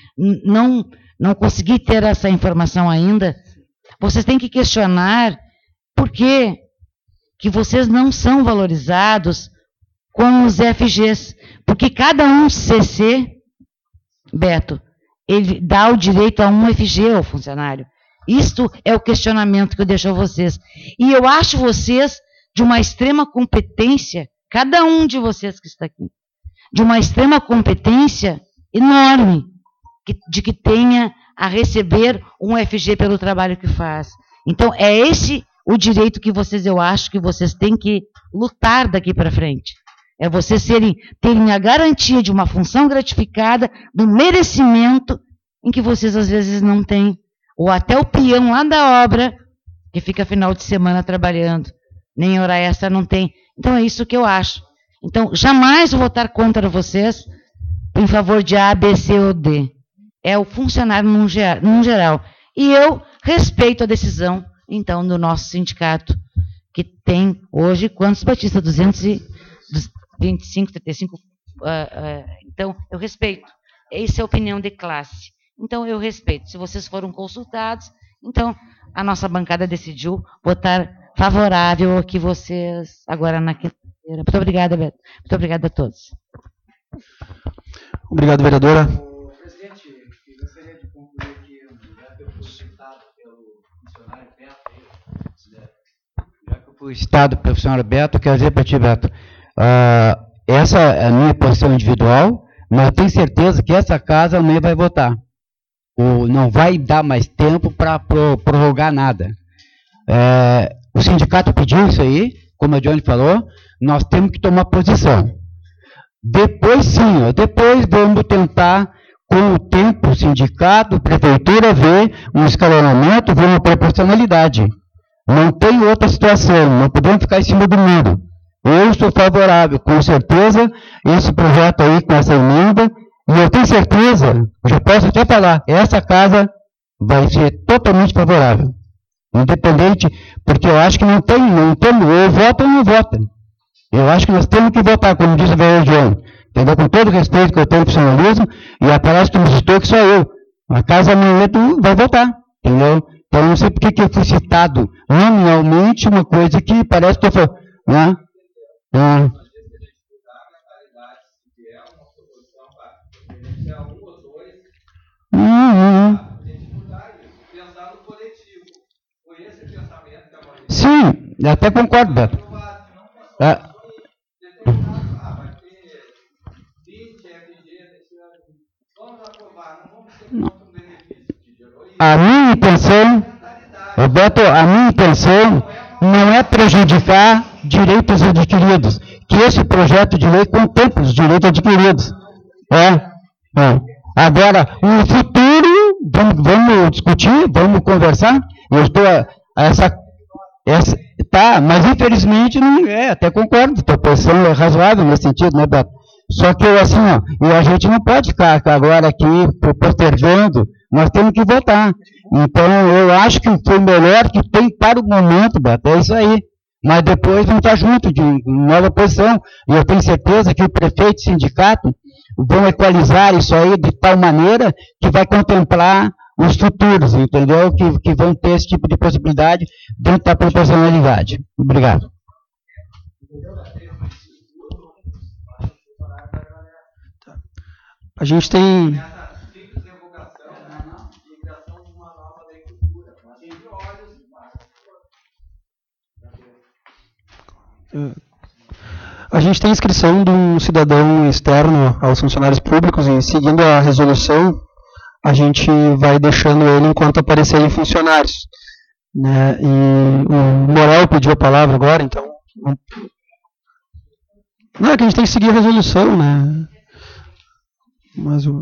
não consegui ter essa informação ainda, vocês têm que questionar por que vocês não são valorizados com os FGs. Porque cada um CC, Beto, ele dá o direito a um FG ao funcionário. Isto é o questionamento que eu deixo a vocês. E eu acho vocês de uma extrema competência, cada um de vocês que está aqui, de uma extrema competência enorme, de que tenha a receber um FG pelo trabalho que faz. Então, é esse o direito que eu acho que vocês têm que lutar daqui para frente. É vocês terem a garantia de uma função gratificada, do merecimento, em que vocês às vezes não têm. Ou até o peão lá da obra, que fica final de semana trabalhando, nem hora extra não tem. Então é isso que eu acho. Então, jamais vou votar contra vocês em favor de A, B, C ou D. É o funcionário num geral. E eu respeito a decisão, então, do nosso sindicato, que tem hoje, quantos batistas? 225, 35. Então, eu respeito. Essa é a opinião de classe. Então, eu respeito. Se vocês foram consultados, então, a nossa bancada decidiu votar favorável ao que vocês, agora na quinta-feira. Muito obrigada, Beto. Muito obrigada a todos. Obrigado, vereadora. Presidente, eu gostaria de concluir que já que eu fui citado pelo funcionário Beto, eu quero dizer para ti, Beto, essa é a minha posição individual, mas eu tenho certeza que essa casa amanhã vai votar. Não vai dar mais tempo para prorrogar nada. O sindicato pediu isso aí, como a Johnny falou, nós temos que tomar posição. Depois sim, depois vamos tentar, com o tempo, o sindicato, a prefeitura, ver um escalonamento, ver uma proporcionalidade. Não tem outra situação, não podemos ficar em cima do muro. Eu sou favorável, com certeza, esse projeto aí, com essa emenda, e eu tenho certeza, já posso até falar, essa casa vai ser totalmente favorável. Independente, porque eu acho que não tem, ou vota ou não vota. Eu acho que nós temos que votar, como disse o vereador João, entendeu? Com todo o respeito que eu tenho ao profissionalismo, e aparece que me citou que sou eu. A casa amanhã vai votar, entendeu? Então, eu não sei porque que eu fui citado nominalmente uma coisa que parece que eu falei, né? Sim, até concordo, Beto. A minha intenção, Beto, não é prejudicar direitos adquiridos, que esse projeto de lei contempla os direitos adquiridos. Agora, o futuro, vamos discutir, vamos conversar. Eu estou tá, mas infelizmente não é, até concordo, a posição é razoável nesse sentido, né, Beto? Só que assim, e a gente não pode ficar agora aqui postergando, nós temos que votar. Então, eu acho que foi o melhor que tem para o momento, Beto, é isso aí. Mas depois vamos estar juntos de nova posição. E eu tenho certeza que o prefeito e o sindicato vão equalizar isso aí de tal maneira que vai contemplar os futuros, entendeu? Que vão ter esse tipo de possibilidade dentro da proporcionalidade. Obrigado. A gente tem... A gente tem inscrição de um cidadão externo aos funcionários públicos e, seguindo a resolução, a gente vai deixando ele enquanto aparecerem funcionários. Né? E o Morel pediu a palavra agora, então... Não, é que a gente tem que seguir a resolução, né? Mas o...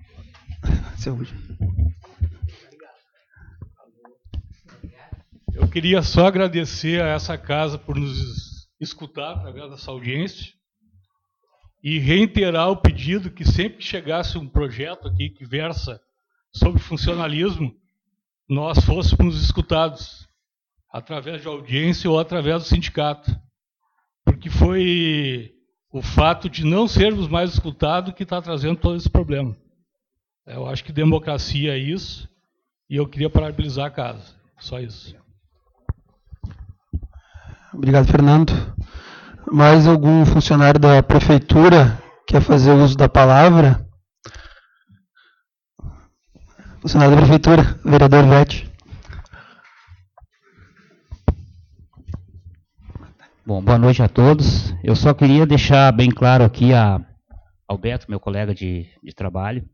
Eu queria só agradecer a essa casa por nos escutar através dessa audiência e reiterar o pedido que sempre que chegasse um projeto aqui que versa sobre funcionalismo, nós fôssemos escutados através de audiência ou através do sindicato. Porque foi o fato de não sermos mais escutados que está trazendo todo esse problema. Eu acho que democracia é isso, e eu queria parabenizar a casa. Só isso. Obrigado, Fernando. Mais algum funcionário da prefeitura quer fazer uso da palavra? Funcionário da prefeitura, vereador Vete. Bom, boa noite a todos. Eu só queria deixar bem claro aqui ao Beto, meu colega de trabalho.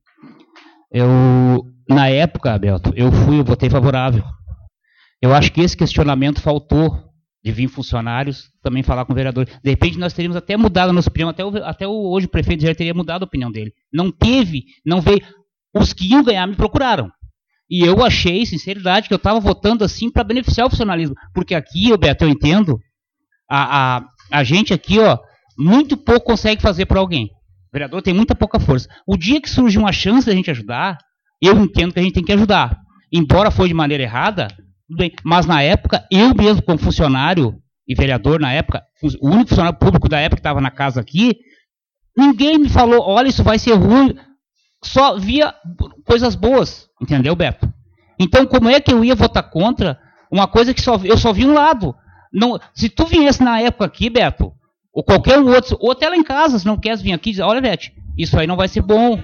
Na época, Beto, eu votei favorável. Eu acho que esse questionamento faltou de vir funcionários também falar com o vereador. De repente nós teríamos até mudado a nossa opinião, até hoje o prefeito já teria mudado a opinião dele. Não veio. Os que iam ganhar me procuraram. E eu achei, sinceridade, que eu estava votando assim para beneficiar o funcionalismo. Porque aqui, Beto, eu entendo, a gente aqui, muito pouco consegue fazer para alguém. O vereador tem muita pouca força. O dia que surge uma chance de a gente ajudar, eu entendo que a gente tem que ajudar. Embora foi de maneira errada, tudo bem. Mas na época, eu mesmo como funcionário e vereador na época, o único funcionário público da época que estava na casa aqui, ninguém me falou, olha, isso vai ser ruim. Só via coisas boas, entendeu, Beto? Então, como é que eu ia votar contra uma coisa que eu só vi um lado? Não, se tu viesse na época aqui, Beto, ou qualquer outro, ou até lá em casa, se não queres vir aqui, dizer, olha, Beto, isso aí não vai ser bom.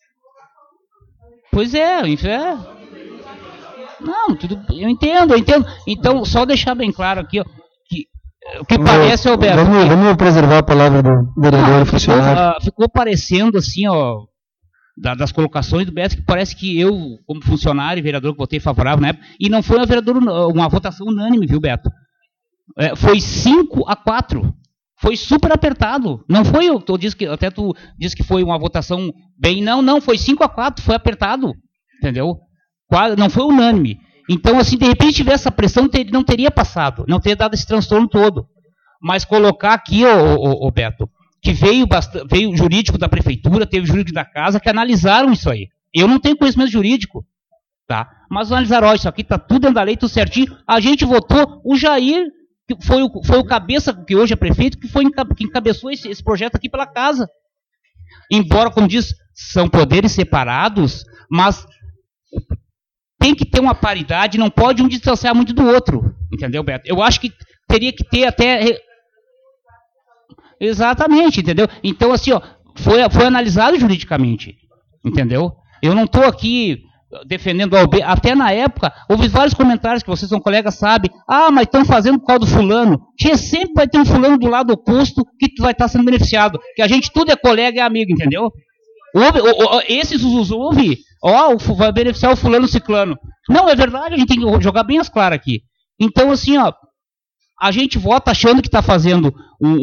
Pois é. Não, eu entendo. Então, só deixar bem claro aqui, que o que parece, Alberto... Vamos preservar a palavra do vereador funcionário. Ficou parecendo assim, das colocações do Beto, que parece que eu, como funcionário e vereador, que votei favorável na época, e não foi uma votação unânime, viu, Beto? Foi 5-4. Foi super apertado. Não foi, tu disse que foi uma votação bem... Não, foi 5-4, foi apertado. Entendeu? Não foi unânime. Então, assim, de repente, tivesse essa pressão, não teria passado, não teria dado esse transtorno todo. Mas colocar aqui, Beto, que veio jurídico da prefeitura, teve jurídico da casa, que analisaram isso aí. Eu não tenho conhecimento jurídico, tá? Mas analisaram, isso aqui está tudo dentro da lei, tudo certinho. A gente votou, o Jair, que foi o cabeça, que hoje é prefeito, que encabeçou esse projeto aqui pela casa. Embora, como diz, são poderes separados, mas tem que ter uma paridade, não pode um distanciar muito do outro, entendeu, Beto? Eu acho que teria que ter até... Exatamente, entendeu? Então, assim, foi analisado juridicamente, entendeu? Eu não estou aqui defendendo o AUB, até na época, houve vários comentários que vocês são colegas, sabem, mas estão fazendo por causa do fulano. Sempre vai ter um fulano do lado oposto que vai estar sendo beneficiado, que a gente tudo é colega e amigo, entendeu? Esses houve, vai beneficiar o fulano ciclano. Não, é verdade, a gente tem que jogar bem as claras aqui. Então, assim, a gente vota achando que está fazendo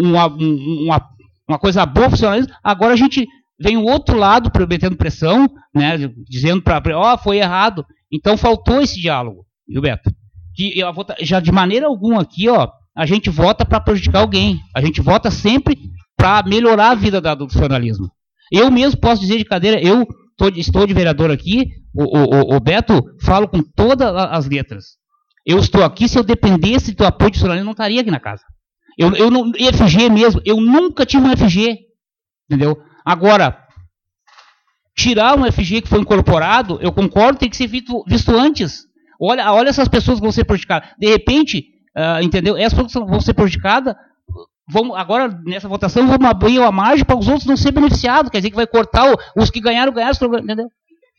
uma coisa boa funcionalismo, agora a gente vem o outro lado metendo pressão, né, dizendo foi errado. Então faltou esse diálogo, viu, Beto? Que já de maneira alguma aqui, a gente vota para prejudicar alguém. A gente vota sempre para melhorar a vida do funcionalismo. Eu mesmo posso dizer de cadeira, eu estou de vereador aqui, o Beto, falo com todas as letras. Eu estou aqui, se eu dependesse do apoio do funcionalismo, eu não estaria aqui na casa. Eu não, FG mesmo, eu nunca tive um FG, entendeu? Agora, tirar um FG que foi incorporado, eu concordo, tem que ser visto antes. Olha essas pessoas que vão ser prejudicadas. De repente, entendeu? Essas pessoas que vão ser prejudicadas Agora, nessa votação, vamos abrir a margem para os outros não serem beneficiados. Quer dizer que vai cortar os que ganharam, entendeu?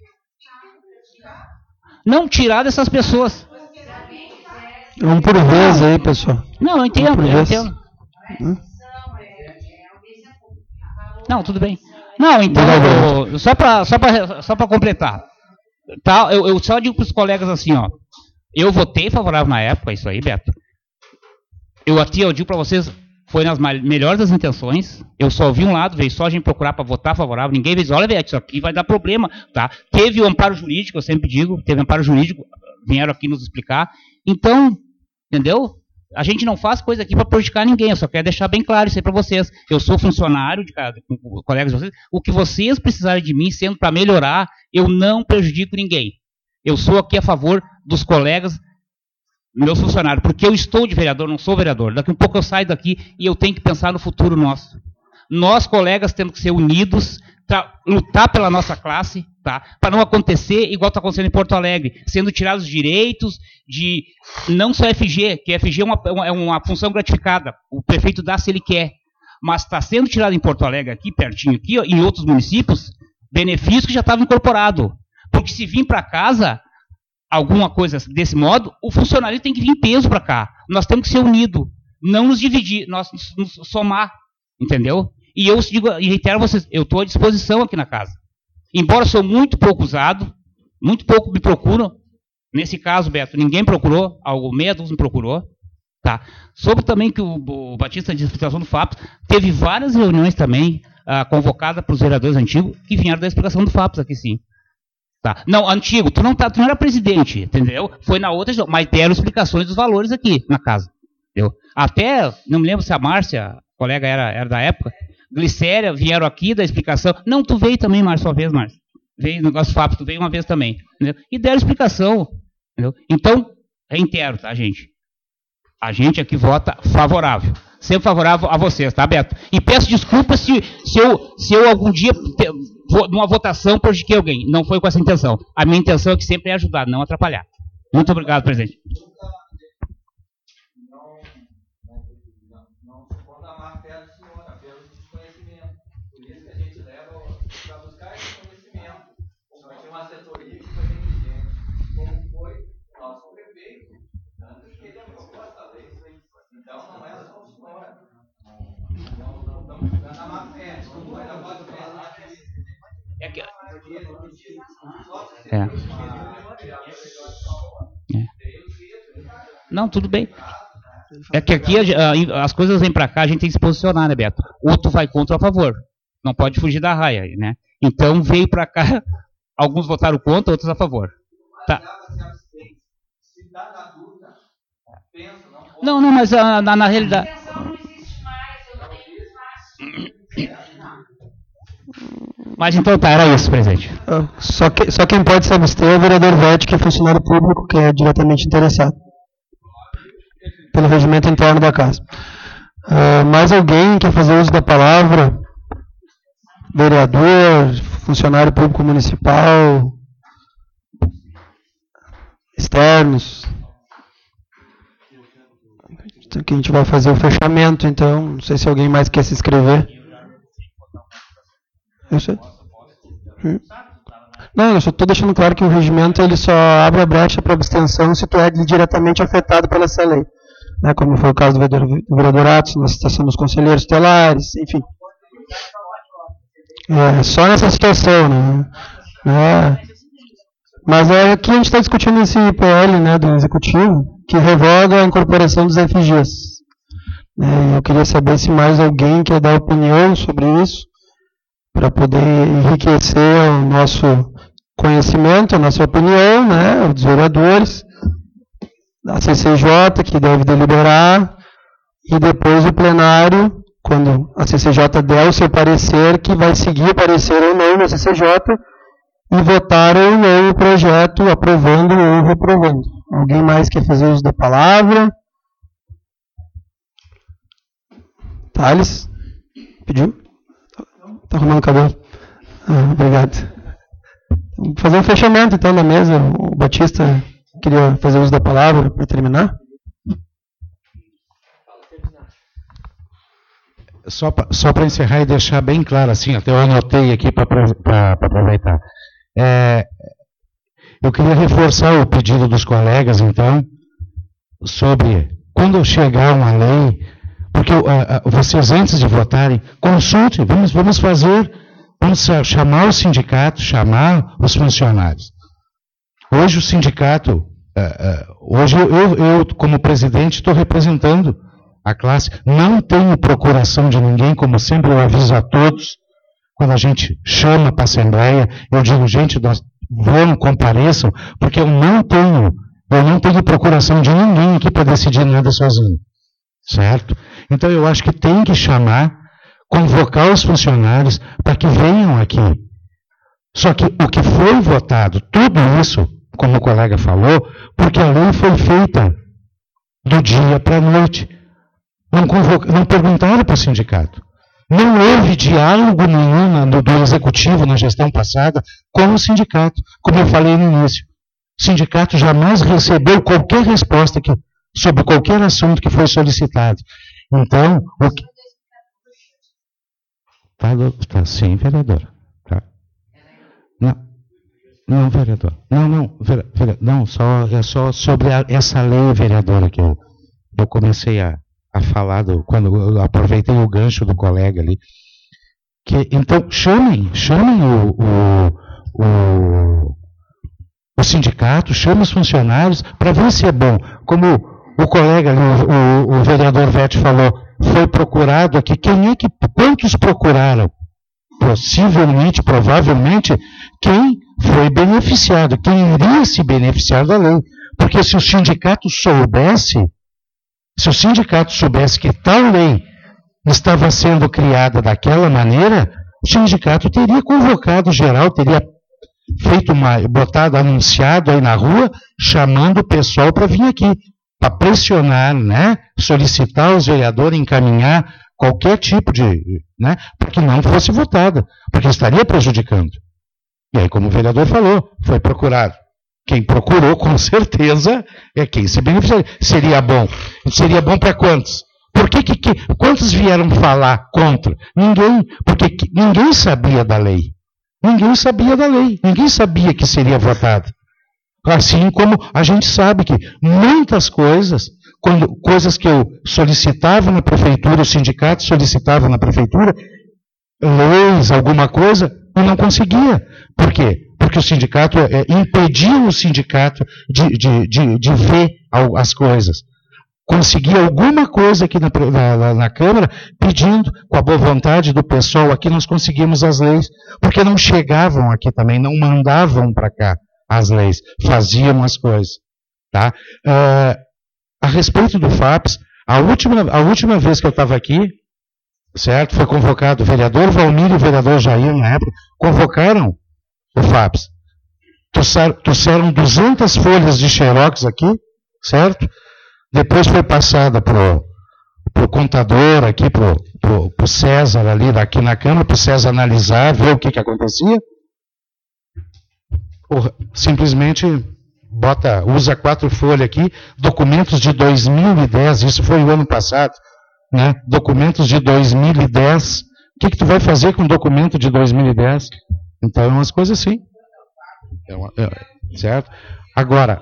Não tirar dessas pessoas. Vamos por vez aí, pessoal. Não, eu entendo. Não, tudo bem. Não, então, só para completar. Tá, eu só digo para os colegas assim, ó. Eu votei favorável na época, isso aí, Beto. Eu digo para vocês, foi nas melhores das intenções. Eu só vi um lado, veio só a gente procurar para votar favorável. Ninguém veio dizer, olha, Beto, isso aqui vai dar problema, tá? Teve o amparo jurídico, eu sempre digo, teve amparo jurídico, vieram aqui nos explicar. Então, entendeu? A gente não faz coisa aqui para prejudicar ninguém, eu só quero deixar bem claro isso aí para vocês. Eu sou funcionário com colegas de vocês. O que vocês precisarem de mim, sendo para melhorar, eu não prejudico ninguém. Eu sou aqui a favor dos colegas, meus funcionários, porque eu estou de vereador, não sou vereador. Daqui a pouco eu saio daqui e eu tenho que pensar no futuro nosso. Nós, colegas, temos que ser unidos, lutar pela nossa classe, tá? Para não acontecer igual está acontecendo em Porto Alegre, sendo tirados direitos de não só FG, que FG é uma função gratificada, o prefeito dá se ele quer, mas está sendo tirado em Porto Alegre, aqui pertinho, aqui, ó, em outros municípios, benefício que já estava incorporado. Porque se vir para casa alguma coisa desse modo, o funcionário tem que vir em peso para cá. Nós temos que ser unidos, não nos dividir, nós nos somar, entendeu? E eu digo, e reitero a vocês, eu estou à disposição aqui na casa. Embora sou muito pouco usado, muito pouco me procuram. Nesse caso, Beto, ninguém procurou, meia dúzia me procurou. Tá? Soube também que o Batista de explicação do FAPS teve várias reuniões também convocadas para os vereadores antigos que vieram da explicação do FAPS aqui, sim. Tá? Não, antigo, tu não era presidente, entendeu? Foi na outra, mas deram explicações dos valores aqui na casa. Entendeu? Até, não me lembro se a Márcia, a colega era da época, Glicéria, vieram aqui da explicação. Não, tu veio também, Márcia, uma vez, Márcia. Veio no negócio do FAPS, tu veio uma vez também. Entendeu? E deram explicação. Entendeu? Então, reitero, tá, gente? A gente aqui vota favorável. Sempre favorável a vocês, tá, Beto? E peço desculpas se eu algum dia, numa votação, prejudiquei alguém. Não foi com essa intenção. A minha intenção é que sempre é ajudar, não atrapalhar. Muito obrigado, presidente. Não, tudo bem. É que aqui as coisas vêm para cá, a gente tem que se posicionar, né, Beto? Outro vai contra ou a favor. Não pode fugir da raia, né? Então veio para cá, alguns votaram contra, outros a favor. Tá. Não, mas na realidade. Mas então tá, era isso, presidente. Só quem pode se abster é o vereador Vete, que é funcionário público, que é diretamente interessado pelo regimento interno da casa. Mais alguém quer fazer uso da palavra? Vereador, funcionário público municipal, externos. Aqui a gente vai fazer o fechamento, então, não sei se alguém mais quer se inscrever. Eu sei. Não, eu só estou deixando claro que o regimento ele só abre a brecha para abstenção se tu é diretamente afetado pela essa lei. Né, como foi o caso do vereador Atos, na situação dos conselheiros tutelares, enfim. Só nessa situação, né? Mas aqui a gente está discutindo esse PL, né, do Executivo, que revoga a incorporação dos FGs. Eu queria saber se mais alguém quer dar opinião sobre isso, para poder enriquecer o nosso conhecimento, a nossa opinião, né, dos vereadores, da CCJ, que deve deliberar, e depois o plenário, quando a CCJ der o seu parecer, que vai seguir o parecer ou não na CCJ, e votar ou não o projeto, aprovando ou reprovando. Alguém mais quer fazer uso da palavra? Thales? Pediu? Está arrumando o cabelo. Obrigado. Vamos fazer um fechamento, então, da mesa. O Batista queria fazer uso da palavra para terminar. Só para encerrar e deixar bem claro, assim, até eu anotei aqui para aproveitar. Eu queria reforçar o pedido dos colegas, então, sobre quando chegar uma lei, porque vocês, antes de votarem, consultem, vamos chamar o sindicato, chamar os funcionários. Hoje o sindicato, hoje eu como presidente, estou representando a classe, não tenho procuração de ninguém, como sempre eu aviso a todos, quando a gente chama para a Assembleia, eu digo, gente, vão, compareçam, porque eu não tenho procuração de ninguém aqui para decidir nada sozinho, certo? Então eu acho que tem que chamar, convocar os funcionários para que venham aqui. Só que o que foi votado, tudo isso, como o colega falou, porque a lei foi feita do dia para a noite. Não perguntaram para o sindicato. Não houve diálogo nenhum do executivo na gestão passada com o sindicato. Como eu falei no início, o sindicato jamais recebeu qualquer resposta sobre qualquer assunto que foi solicitado. Então, o que... Sim, vereador. Tá. Não, vereador. Não, é só sobre essa lei, vereadora, que eu comecei a falar, quando eu aproveitei o gancho do colega ali. Então, chamem o sindicato, chamem os funcionários para ver se é bom. Como o colega ali, o vereador Vete falou, foi procurado aqui. Quantos procuraram? Possivelmente, provavelmente, quem foi beneficiado, quem iria se beneficiar da lei. Porque se o sindicato soubesse que tal lei estava sendo criada daquela maneira, o sindicato teria convocado geral, teria feito anunciado aí na rua, chamando o pessoal para vir aqui, para pressionar, né, solicitar os vereadores, encaminhar qualquer tipo de, né, para que não fosse votada, porque estaria prejudicando. E aí, como o vereador falou, foi procurado. Quem procurou, com certeza, é quem se beneficiaria. Seria bom. Seria bom para quantos? Quantos vieram falar contra? Ninguém, porque ninguém sabia da lei. Ninguém sabia que seria votado. Assim como a gente sabe que muitas coisas, coisas que eu solicitava na prefeitura, o sindicato solicitava na prefeitura, leis, alguma coisa, eu não conseguia. Por quê? Porque o sindicato impediu o sindicato de ver as coisas. Conseguia alguma coisa aqui na Câmara, pedindo, com a boa vontade do pessoal, aqui nós conseguimos as leis, porque não chegavam aqui também, não mandavam para cá as leis, faziam as coisas. Tá? A respeito do FAPES, a última vez que eu estava aqui, certo, foi convocado o vereador Valmir e o vereador Jair, na época, convocaram o FAPES. Trouxeram 200 folhas de xerox aqui, certo? Depois foi passada para o contador aqui, para o César ali, daqui na Câmara, para o César analisar, ver o que acontecia. Simplesmente usa 4 folhas aqui, documentos de 2010, isso foi o ano passado, né? Documentos de 2010. O que tu vai fazer com documento de 2010? Então, é umas coisas assim. Certo? Agora,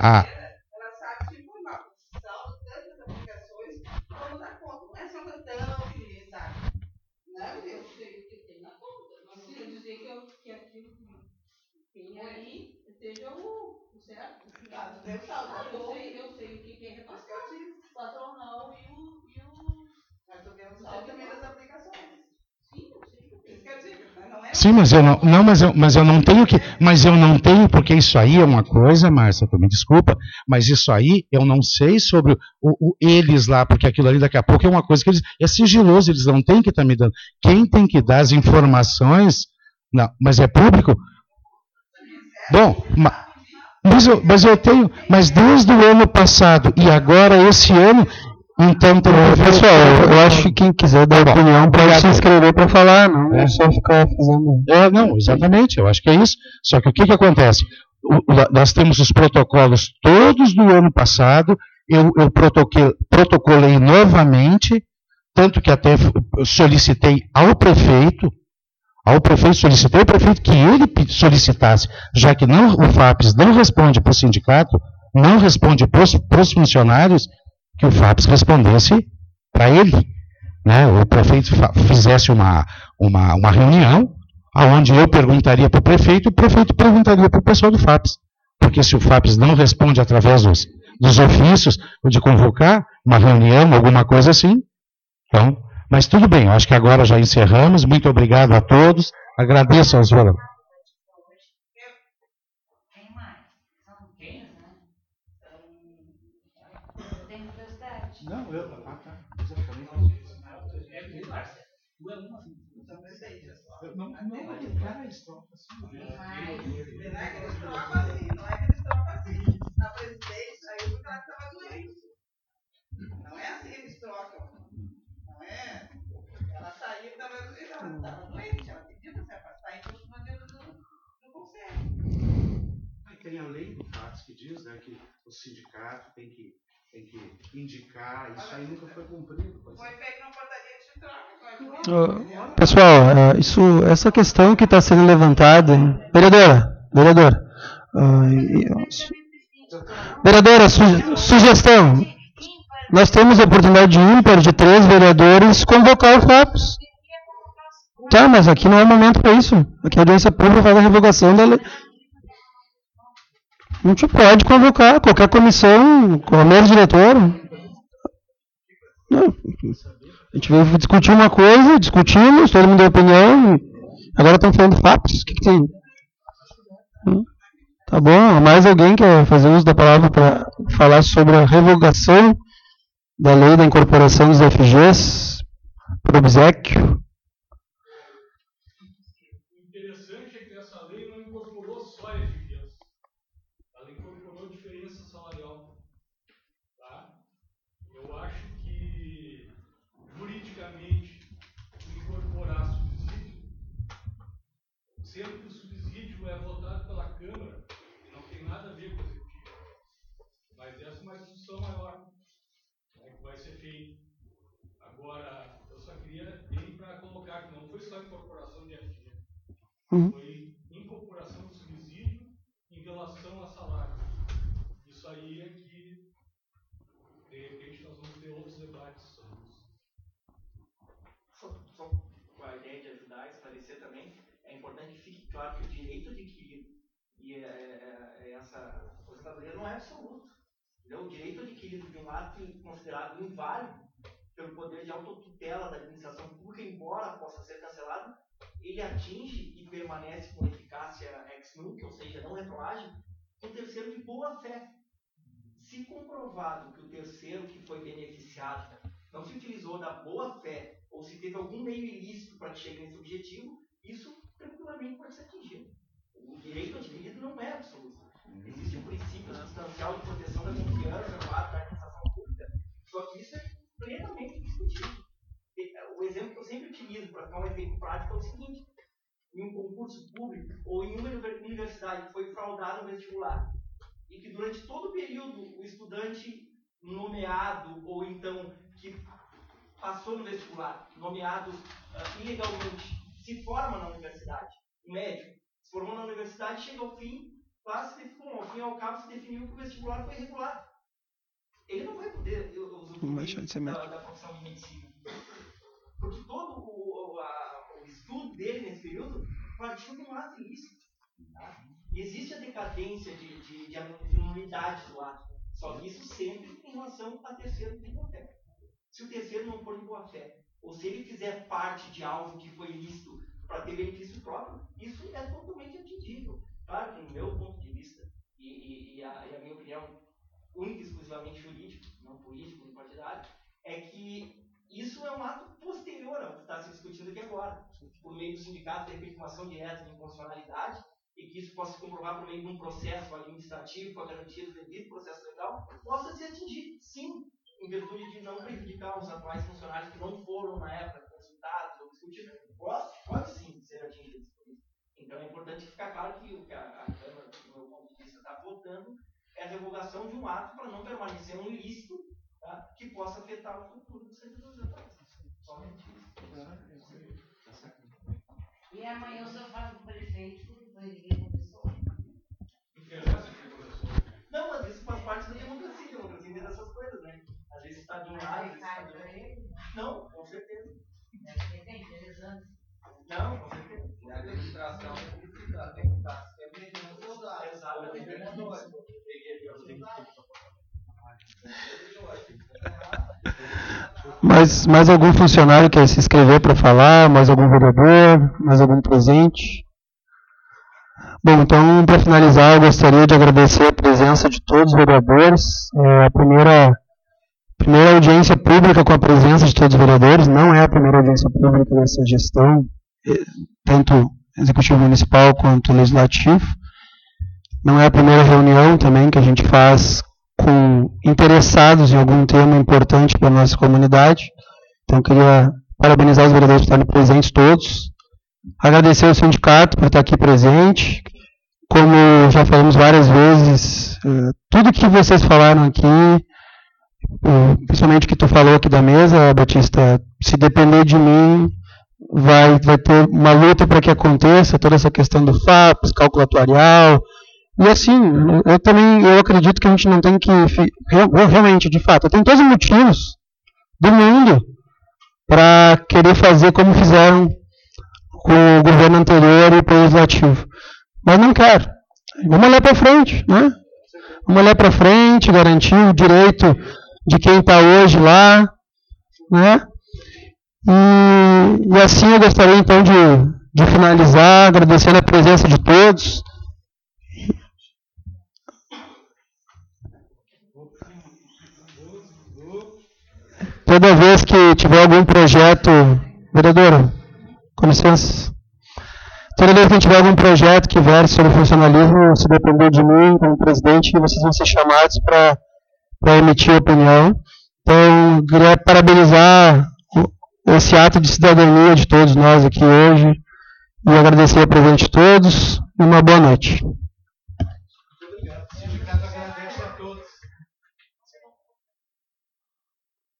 sim, mas eu não tenho porque isso aí é uma coisa, Márcia, tu me desculpa, mas isso aí eu não sei sobre eles lá, porque aquilo ali daqui a pouco é uma coisa que é sigiloso, eles não têm que estar me dando. Quem tem que dar as informações, não, mas é público? Bom, mas eu tenho, mas desde o ano passado e agora esse ano, então pessoal, eu acho que quem quiser dar opinião pode se inscrever para falar, não é só ficar fazendo. Não, exatamente, eu acho que é isso. Só que o que acontece? Nós temos os protocolos todos do ano passado, eu protocolei novamente, tanto que até solicitei ao prefeito solicitei ao prefeito que ele solicitasse, já que o FAPES não responde para o sindicato, não responde para os funcionários, que o FAPES respondesse para ele. Né? O prefeito fizesse uma reunião, onde eu perguntaria para o prefeito perguntaria para o pessoal do FAPES. Porque se o FAPES não responde através dos ofícios, de convocar uma reunião, alguma coisa assim, então... Mas tudo bem, eu acho que agora já encerramos. Muito obrigado a todos. Agradeço aos vereadores. Não, eu. Não, cara, estrofa assim. Não é que eles trocam assim, não é que eles trocam assim. A presidente saiu porque ela estava doente. Não é assim, eles trocam. Não é? Ela saiu porque ela estava doente. Ela pediu para se afastar, então o Madeira não consegue. Aí tem a lei do FAPES que diz, né, que o sindicato tem que indicar, isso aí nunca foi cumprido. Foi feito uma portaria de troca. Pessoal, essa questão que está sendo levantada, vereadora, sugestão. Nós temos a oportunidade ímpar de 3 vereadores convocar o FAPES. Tá, mas aqui não é momento para isso. Aqui a audiência pública faz a revogação da lei. A gente pode convocar qualquer comissão, com a mesa diretora. Não. A gente veio discutir uma coisa, discutimos, todo mundo deu opinião. Agora estão falando FAPES. O que tem? Tá bom, mais alguém quer fazer uso da palavra para falar sobre a revogação da lei da incorporação dos FGs por obséquio? O interessante é que essa lei não incorporou só FGs. Ela incorporou diferença salarial. Tá? Eu acho que, juridicamente, incorporar subsídio, sendo que o subsídio é votado pela Câmara, não tem nada a ver com o executivo. Mas essa é uma discussão maior, né, que vai ser feita. Agora, eu só queria bem para colocar que não foi só incorporação de FG, foi incorporação de subsídio em relação a salário. Isso aí é que, de repente, nós vamos ter outros debates sobre isso. Só com a ideia de ajudar a esclarecer também, é importante que fique claro que o direito adquirido e essa aposentadoria não é absoluto. O direito adquirido de um ato considerado inválido pelo poder de autotutela da administração pública, embora possa ser cancelado, ele atinge e permanece com eficácia ex nunc, ou seja, não retroage, o terceiro de boa fé. Se comprovado que o terceiro que foi beneficiado não se utilizou da boa fé ou se teve algum meio ilícito para que chegue nesse objetivo, isso tranquilamente pode ser atingido. O direito adquirido não é absoluto. Existe um princípio substancial de proteção da confiança no ato da administração pública, só que isso é plenamente discutível. O exemplo que eu sempre utilizo para dar um exemplo prático é o seguinte: em um concurso público ou em uma universidade que foi fraudado no vestibular e que durante todo o período o estudante nomeado ou então que passou no vestibular, nomeado ilegalmente, se forma na universidade, o médico se formou na universidade, chega ao fim, ao fim e ao cabo se definiu que o vestibular foi irregular. Ele não vai poder usufruir da profissão de medicina. Porque todo o estudo dele nesse período partiu de um ato ilícito. Tá? E existe a decadência de nulidade do ato. Só que isso sempre em relação a terceiro de boa fé. Se o terceiro não for de boa fé, ou se ele fizer parte de algo que foi ilícito para ter benefício próprio, isso é totalmente atingível. Claro que, no meu ponto de vista, e a minha opinião única e exclusivamente jurídico, não político, nem partidário, é que isso é um ato posterior ao que está se discutindo aqui agora. Por meio do sindicato, de repente, uma ação direta de inconstitucionalidade, e que isso possa se comprovar por meio de um processo administrativo, com a garantia do devido processo legal, possa ser atingido, sim, em virtude de não prejudicar os atuais funcionários que não foram, na época, consultados ou discutidos. Pode sim ser atingido. Então é importante ficar claro que o que a Câmara, do meu ponto de vista, está votando é a revogação de um ato para não permanecer um ilícito, tá, que possa afetar o futuro dos servidores atuais. E amanhã o senhor fala com o prefeito, vai ligar com a pessoa. Não, mas isso faz parte da democracia. Democracia vem dessas coisas, né? Às vezes está de um lado, às vezes está de outro. Não, com certeza. Tem 3 anos. Não, com certeza. E a administração tem que estar sempre Mais algum funcionário quer se inscrever para falar? Mais algum vereador? Mais algum presente? Bom, então, para finalizar, eu gostaria de agradecer a presença de todos os vereadores. A primeira audiência pública com a presença de todos os vereadores, não é a primeira audiência pública dessa gestão, tanto executivo municipal quanto legislativo. Não é a primeira reunião também que a gente faz com interessados em algum tema importante para a nossa comunidade. Então, queria parabenizar os vereadores por estarem presentes todos. Agradecer ao sindicato por estar aqui presente. Como já falamos várias vezes, tudo que vocês falaram aqui, principalmente o que tu falou aqui da mesa, Batista, se depender de mim, vai ter uma luta para que aconteça, toda essa questão do FAPES, cálculo atuarial. E assim, eu acredito que a gente não tem que, realmente, de fato, tem todos os motivos do mundo para querer fazer como fizeram com o governo anterior e o legislativo. Mas não quero. Vamos olhar para frente, né? Vamos olhar para frente, garantir o direito de quem está hoje lá, né? E assim eu gostaria então de finalizar, agradecendo a presença de todos. Toda vez que tiver algum projeto, vereadora, com licença. Toda vez que tiver algum projeto que verse sobre funcionalismo, se depender de mim, como presidente, vocês vão ser chamados para emitir opinião. Então, eu queria parabenizar esse ato de cidadania de todos nós aqui hoje e agradecer a presença de todos e uma boa noite.